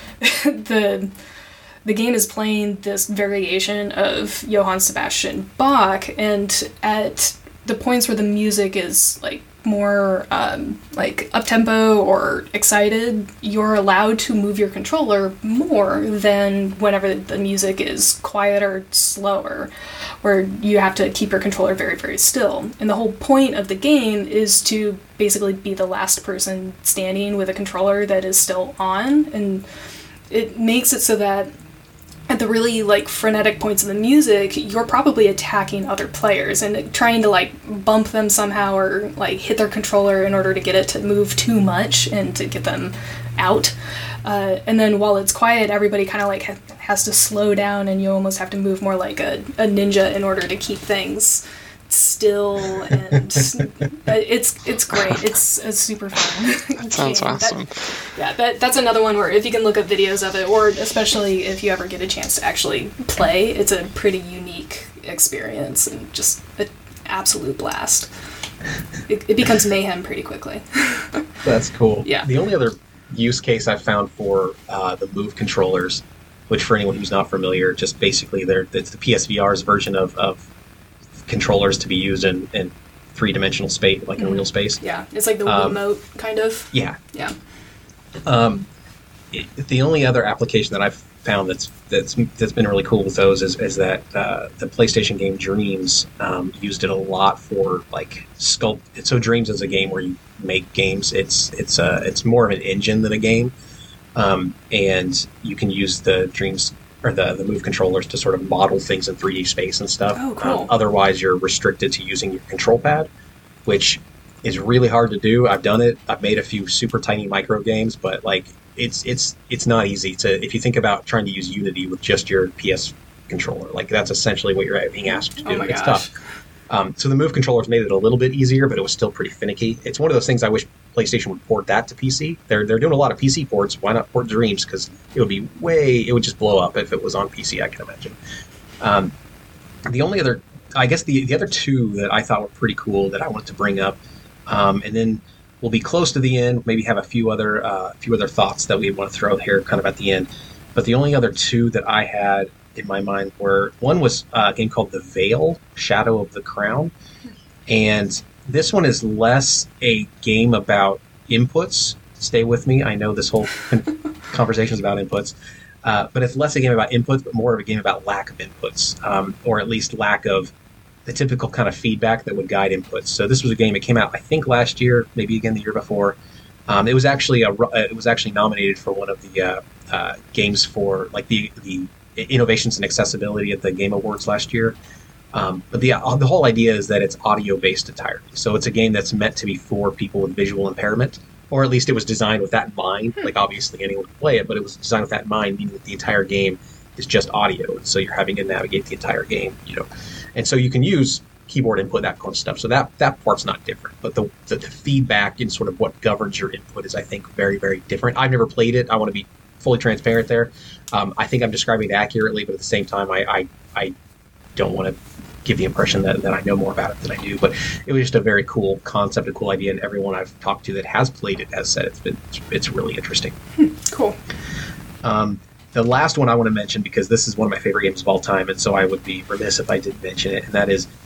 the the game is playing this variation of Johann Sebastian Bach, and at the points where the music is like more um, like up tempo or excited, you're allowed to move your controller more than whenever the music is quieter, slower, where you have to keep your controller very, very still. And the whole point of the game is to basically be the last person standing with a controller that is still on, and it makes it so that at the really like frenetic points in the music, you're probably attacking other players and trying to like bump them somehow or like hit their controller in order to get it to move too much and to get them out. Uh, and then while it's quiet, everybody kind of like ha- has to slow down, and you almost have to move more like a, a ninja in order to keep things still. And it's it's great. It's a super fun. that sounds game. awesome. That, yeah, that, that's another one where if you can look up videos of it, or especially if you ever get a chance to actually play, it's a pretty unique experience and just an absolute blast. It, it becomes mayhem pretty quickly. That's cool. Yeah. The only other use case I've found for uh, the Move controllers, which for anyone who's not familiar, just basically they're it's the P S V R's version of, of controllers to be used in, in three-dimensional space, like in real space. Yeah, it's like the Um, Wiimote kind of. Yeah. Yeah. Um, it, the only other application that I've found that's that's that's been really cool with those is, is that uh, the PlayStation game Dreams um, used it a lot for like sculpt. So Dreams is a game where you make games. It's it's uh, it's more of an engine than a game, um, and you can use the Dreams or the the Move controllers to sort of model things in three D space and stuff. Oh, cool. Um, otherwise, you're restricted to using your control pad, which is really hard to do. I've done it. I've made a few super tiny micro games, but like it's it's it's not easy to if you think about trying to use Unity with just your P S controller. Like that's essentially what you're being asked to do. Oh my it's gosh. tough. Um, so the Move controllers made it a little bit easier, but it was still pretty finicky. It's one of those things I wish PlayStation would port that to P C. They're they're doing a lot of P C ports. Why not port Dreams? Because it would be way it would just blow up if it was on P C. I can imagine. Um, the only other, I guess the the other two that I thought were pretty cool that I wanted to bring up, um, and then we'll be close to the end. Maybe have a few other uh, few other thoughts that we want to throw here, kind of at the end. But the only other two that I had in my mind were one was a game called The Veil: Shadow of the Crown, and this one is less a game about inputs. Stay with me. I know this whole conversation is about inputs, uh, but it's less a game about inputs, but more of a game about lack of inputs, um, or at least lack of the typical kind of feedback that would guide inputs. So this was a game that came out, I think, last year, maybe again the year before. Um, it was actually a, it was actually nominated for one of the uh, uh, games for like the the innovations in accessibility at the Game Awards last year. Um, but the the whole idea is that it's audio based entirely. So it's a game that's meant to be for people with visual impairment, or at least it was designed with that in mind. Like obviously anyone can play it, but it was designed with that in mind, meaning that the entire game is just audio. So you're having to navigate the entire game, you know. And so you can use keyboard input, that kind of stuff. So that that part's not different. But the, the, the feedback and sort of what governs your input is, I think, very, very different. I've never played it. I want to be fully transparent there. Um, I think I'm describing it accurately, but at the same time, I I, I don't want to give the impression that, that I know more about it than I do. But it was just a very cool concept, a cool idea, and everyone I've talked to that has played it has said it's been it's really interesting. Cool. Um, the last one I want to mention, because this is one of my favorite games of all time, and so I would be remiss if I didn't mention it, and that is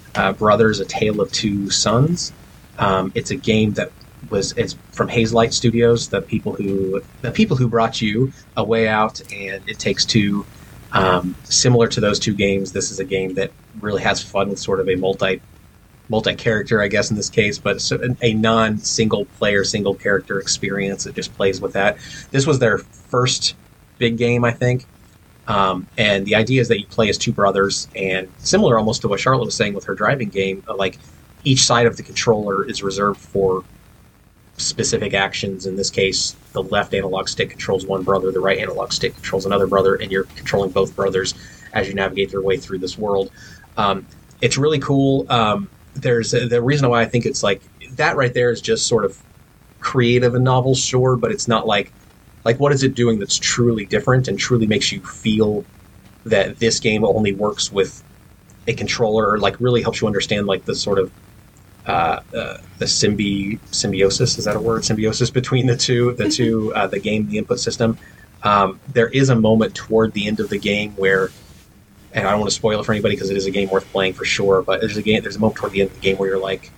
uh, Brothers: A Tale of Two Sons. Um, it's a game that was it's from Hazelight Studios, the people who the people who brought you A Way Out and It Takes Two. Um, similar to those two games, this is a game that really has fun with sort of a multi multi character, I guess in this case, but a non single player, single character experience that just plays with that. This was their first big game, I think. Um, and the idea is that you play as two brothers, and similar almost to what Charlotte was saying with her driving game, like each side of the controller is reserved for specific actions. In this case, the left analog stick controls one brother, the right analog stick controls another brother, and you're controlling both brothers as you navigate your way through this world. Um, it's really cool. Um, there's a, the reason why I think it's like that right there is just sort of creative and novel, sure, but it's not like like what is it doing that's truly different and truly makes you feel that this game only works with a controller, or like really helps you understand like the sort of uh, uh, the symbi symbiosis is that a word symbiosis between the two the two uh, the game, the input system. Um, there is a moment toward the end of the game where, and I don't want to spoil it for anybody because it is a game worth playing for sure, but there's a game there's a moment toward the end of the game where you're like,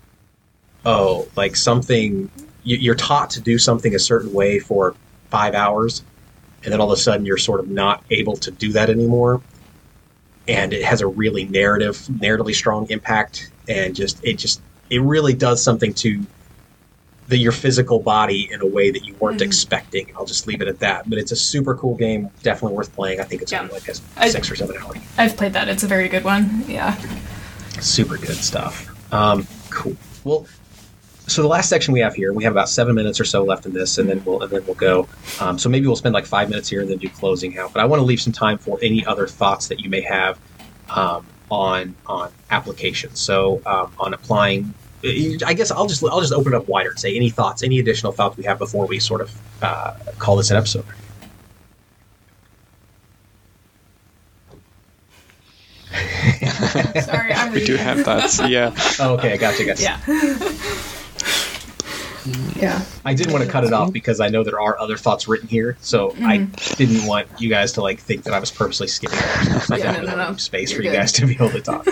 oh, like something you, you're taught to do something a certain way for five hours, and then all of a sudden you're sort of not able to do that anymore, and it has a really narrative narratively strong impact, and just it just it really does something to the your physical body in a way that you weren't mm-hmm. expecting. I'll just leave it at that. But it's a super cool game, definitely worth playing. I think it's yeah. only like a I, six or seven hour. I've played that. It's a very good one. Yeah, super good stuff. Um, cool. Well, so the last section we have here, we have about seven minutes or so left in this, and then we'll and then we'll go. Um, so maybe we'll spend like five minutes here and then do closing out. But I want to leave some time for any other thoughts that you may have um, on on applications. So um, on applying. I guess I'll just I'll just open it up wider and say any thoughts, any additional thoughts we have before we sort of uh, call this an episode. Sorry, I'm we do have thoughts. Yeah. Oh, okay, I gotcha, gotcha. Yeah. Yeah. I didn't want to cut it off because I know there are other thoughts written here, so mm-hmm. I didn't want you guys to like think that I was purposely skipping over stuff. Yeah, no, no, no. Space You're for you good. guys to be able to talk.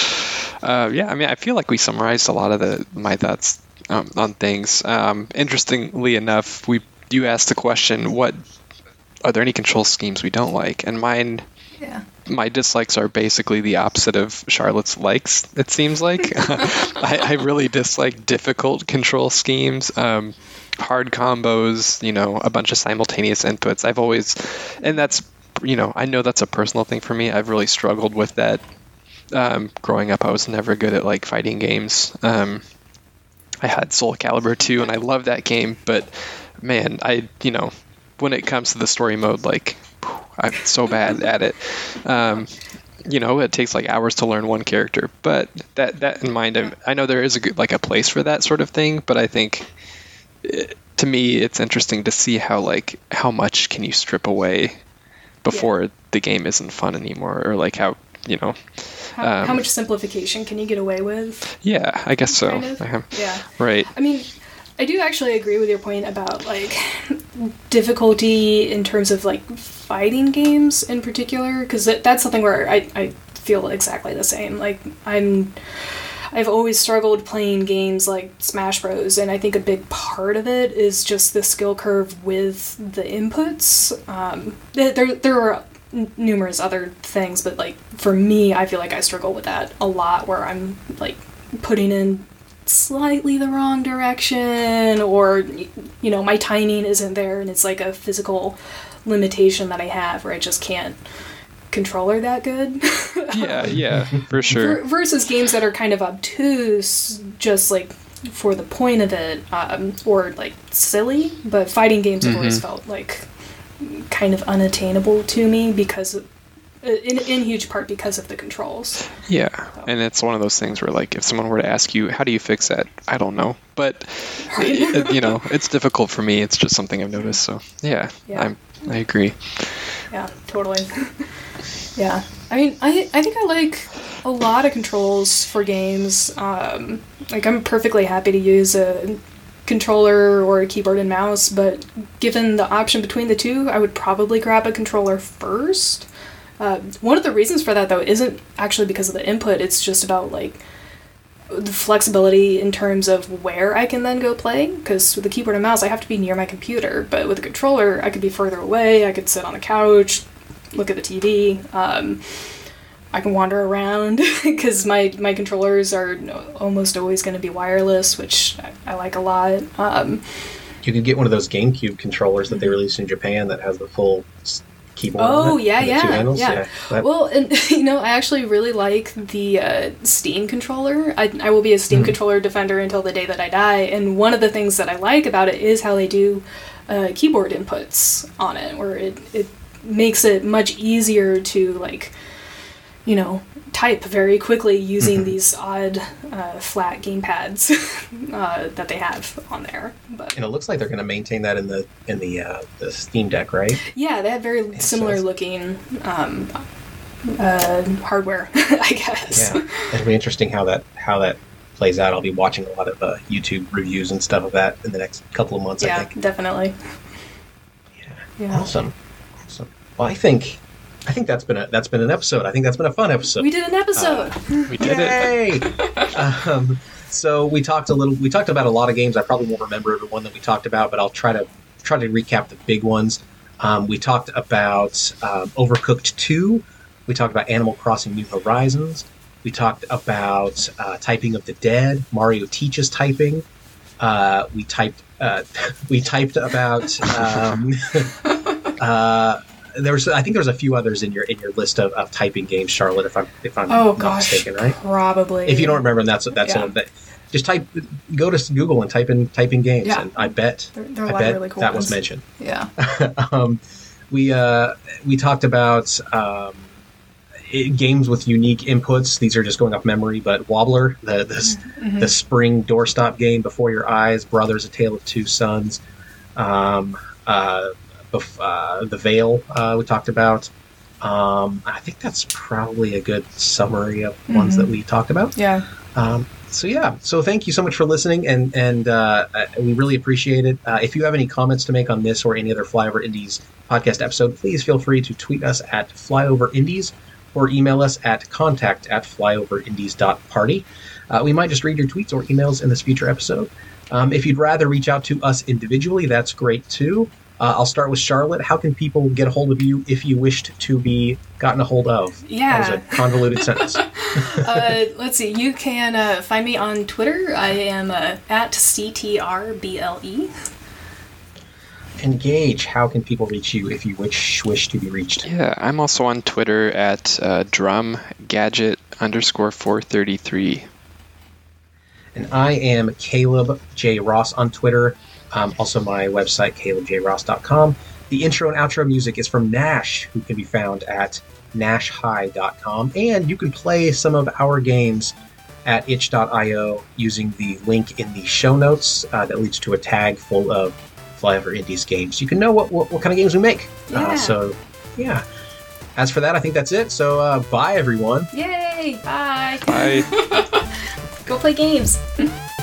Uh, yeah, I mean, I feel like we summarized a lot of the my thoughts um, on things. Um, interestingly enough, we you asked the question, "What are there any control schemes we don't like?" And mine, yeah. my dislikes are basically the opposite of Charlotte's likes. It seems like I, I really dislike difficult control schemes, um, hard combos, you know, a bunch of simultaneous inputs. I've always, and that's you know, I know that's a personal thing for me. I've really struggled with that. Um, growing up, I was never good at like fighting games. Um, I had Soul Calibur two, and I love that game. But man, I you know, when it comes to the story mode, like I'm so bad at it. Um, you know, it takes like hours to learn one character. But that that in mind, I, I know there is a good, like a place for that sort of thing. But I think it, to me, it's interesting to see how like how much can you strip away before yeah. the game isn't fun anymore, or like how you know. How, um, how much simplification can you get away with? Yeah, I guess so. Kind of? uh, yeah. Right. I mean, I do actually agree with your point about, like, difficulty in terms of, like, fighting games in particular, because that's something where I, I feel exactly the same. Like, I'm... I've always struggled playing games like Smash Bros, and I think a big part of it is just the skill curve with the inputs. Um, there, there are numerous other things, but like for me, I feel like I struggle with that a lot, where I'm like putting in slightly the wrong direction, or you know, my timing isn't there, and it's like a physical limitation that I have where I just can't controller that good. yeah, yeah, for sure. Versus games that are kind of obtuse, just like for the point of it, um, or like silly. But fighting games have mm-hmm. always felt like kind of unattainable to me because of, in in huge part because of the controls. Yeah, so. And it's one of those things where like if someone were to ask you, how do you fix that? I don't know, but it, you know, it's difficult for me. It's just something I've noticed. So yeah, yeah. I'm I agree. Yeah, totally. Yeah, I mean, I I think I like a lot of controls for games. Um, like I'm perfectly happy to use a controller or a keyboard and mouse, but given the option between the two, I would probably grab a controller first. Uh, one of the reasons for that, though, isn't actually because of the input. It's just about, like, the flexibility in terms of where I can then go play. Because with the keyboard and mouse, I have to be near my computer. But with a controller, I could be further away. I could sit on the couch, look at the T V. Um, I can wander around because my, my controllers are almost always going to be wireless, which I, I like a lot. Um, you could get one of those GameCube controllers that they released in Japan that has the full keyboard. Oh, on it, yeah, and the yeah, two handles. yeah. yeah that, well, and you know, I actually really like the uh, Steam controller. I, I will be a Steam mm. controller defender until the day that I die. And one of the things that I like about it is how they do uh, keyboard inputs on it, where it, it makes it much easier to, like, you know, type very quickly using mm-hmm. these odd uh, flat game pads uh, that they have on there. But and it looks like they're going to maintain that in the in the uh, the Steam Deck, right? Yeah, they have very it similar says. looking um, uh, hardware, I guess. Yeah, it'll be interesting how that how that plays out. I'll be watching a lot of uh, YouTube reviews and stuff of that in the next couple of months. Yeah, I think. Definitely. Yeah. yeah. Awesome. Awesome. Well, I think. I think that's been a that's been an episode. I think that's been a fun episode. We did an episode. Uh, we did Yay! it. um, so we talked a little. We talked about a lot of games. I probably won't remember the one that we talked about, but I'll try to try to recap the big ones. Um, we talked about um, Overcooked two. We talked about Animal Crossing: New Horizons. We talked about uh, Typing of the Dead. Mario teaches typing. Uh, we typed. Uh, we typed about. Um, uh, There was, I think, there's a few others in your in your list of, of typing games, Charlotte. If I'm if I'm oh, not gosh, mistaken, right? Probably. If you don't remember, that's that's yeah. a, that, just type go to Google and type in typing games, yeah. and I bet there, there are I a lot bet of really cool that ones. was mentioned. Yeah. um, we uh, we talked about um, it, games with unique inputs. These are just going off memory, but Wobbler, the the, mm-hmm. the spring doorstop game, Before Your Eyes, Brothers: A Tale of Two Sons. Um, uh, Uh, the Veil uh, we talked about. Um, I think that's probably a good summary of mm-hmm. ones that we talked about. Yeah. Um, so yeah. So thank you so much for listening, and and uh, we really appreciate it. Uh, if you have any comments to make on this or any other Flyover Indies podcast episode, please feel free to tweet us at Flyover Indies or email us at contact at flyoverindies dot party. Uh, we might just read your tweets or emails in this future episode. Um, if you'd rather reach out to us individually, that's great too. Uh, I'll start with Charlotte. How can people get a hold of you if you wished to be gotten a hold of? Yeah. That was a convoluted sentence. uh, let's see. You can uh, find me on Twitter. I am uh, at C T R B L E. And Gage, how can people reach you if you wish wish to be reached? Yeah, I'm also on Twitter at uh, drumgadget underscore four thirty-three. And I am Caleb J. Ross on Twitter. Um, also, my website, caleb j ross dot com. The intro and outro music is from Nash, who can be found at nash high dot com. And you can play some of our games at itch dot io using the link in the show notes uh, that leads to a tag full of Flyover Indies games. You can know what, what, what kind of games we make. Yeah. Uh, so, yeah. As for that, I think that's it. So, uh, bye, everyone. Yay! Bye! Bye! Go play games!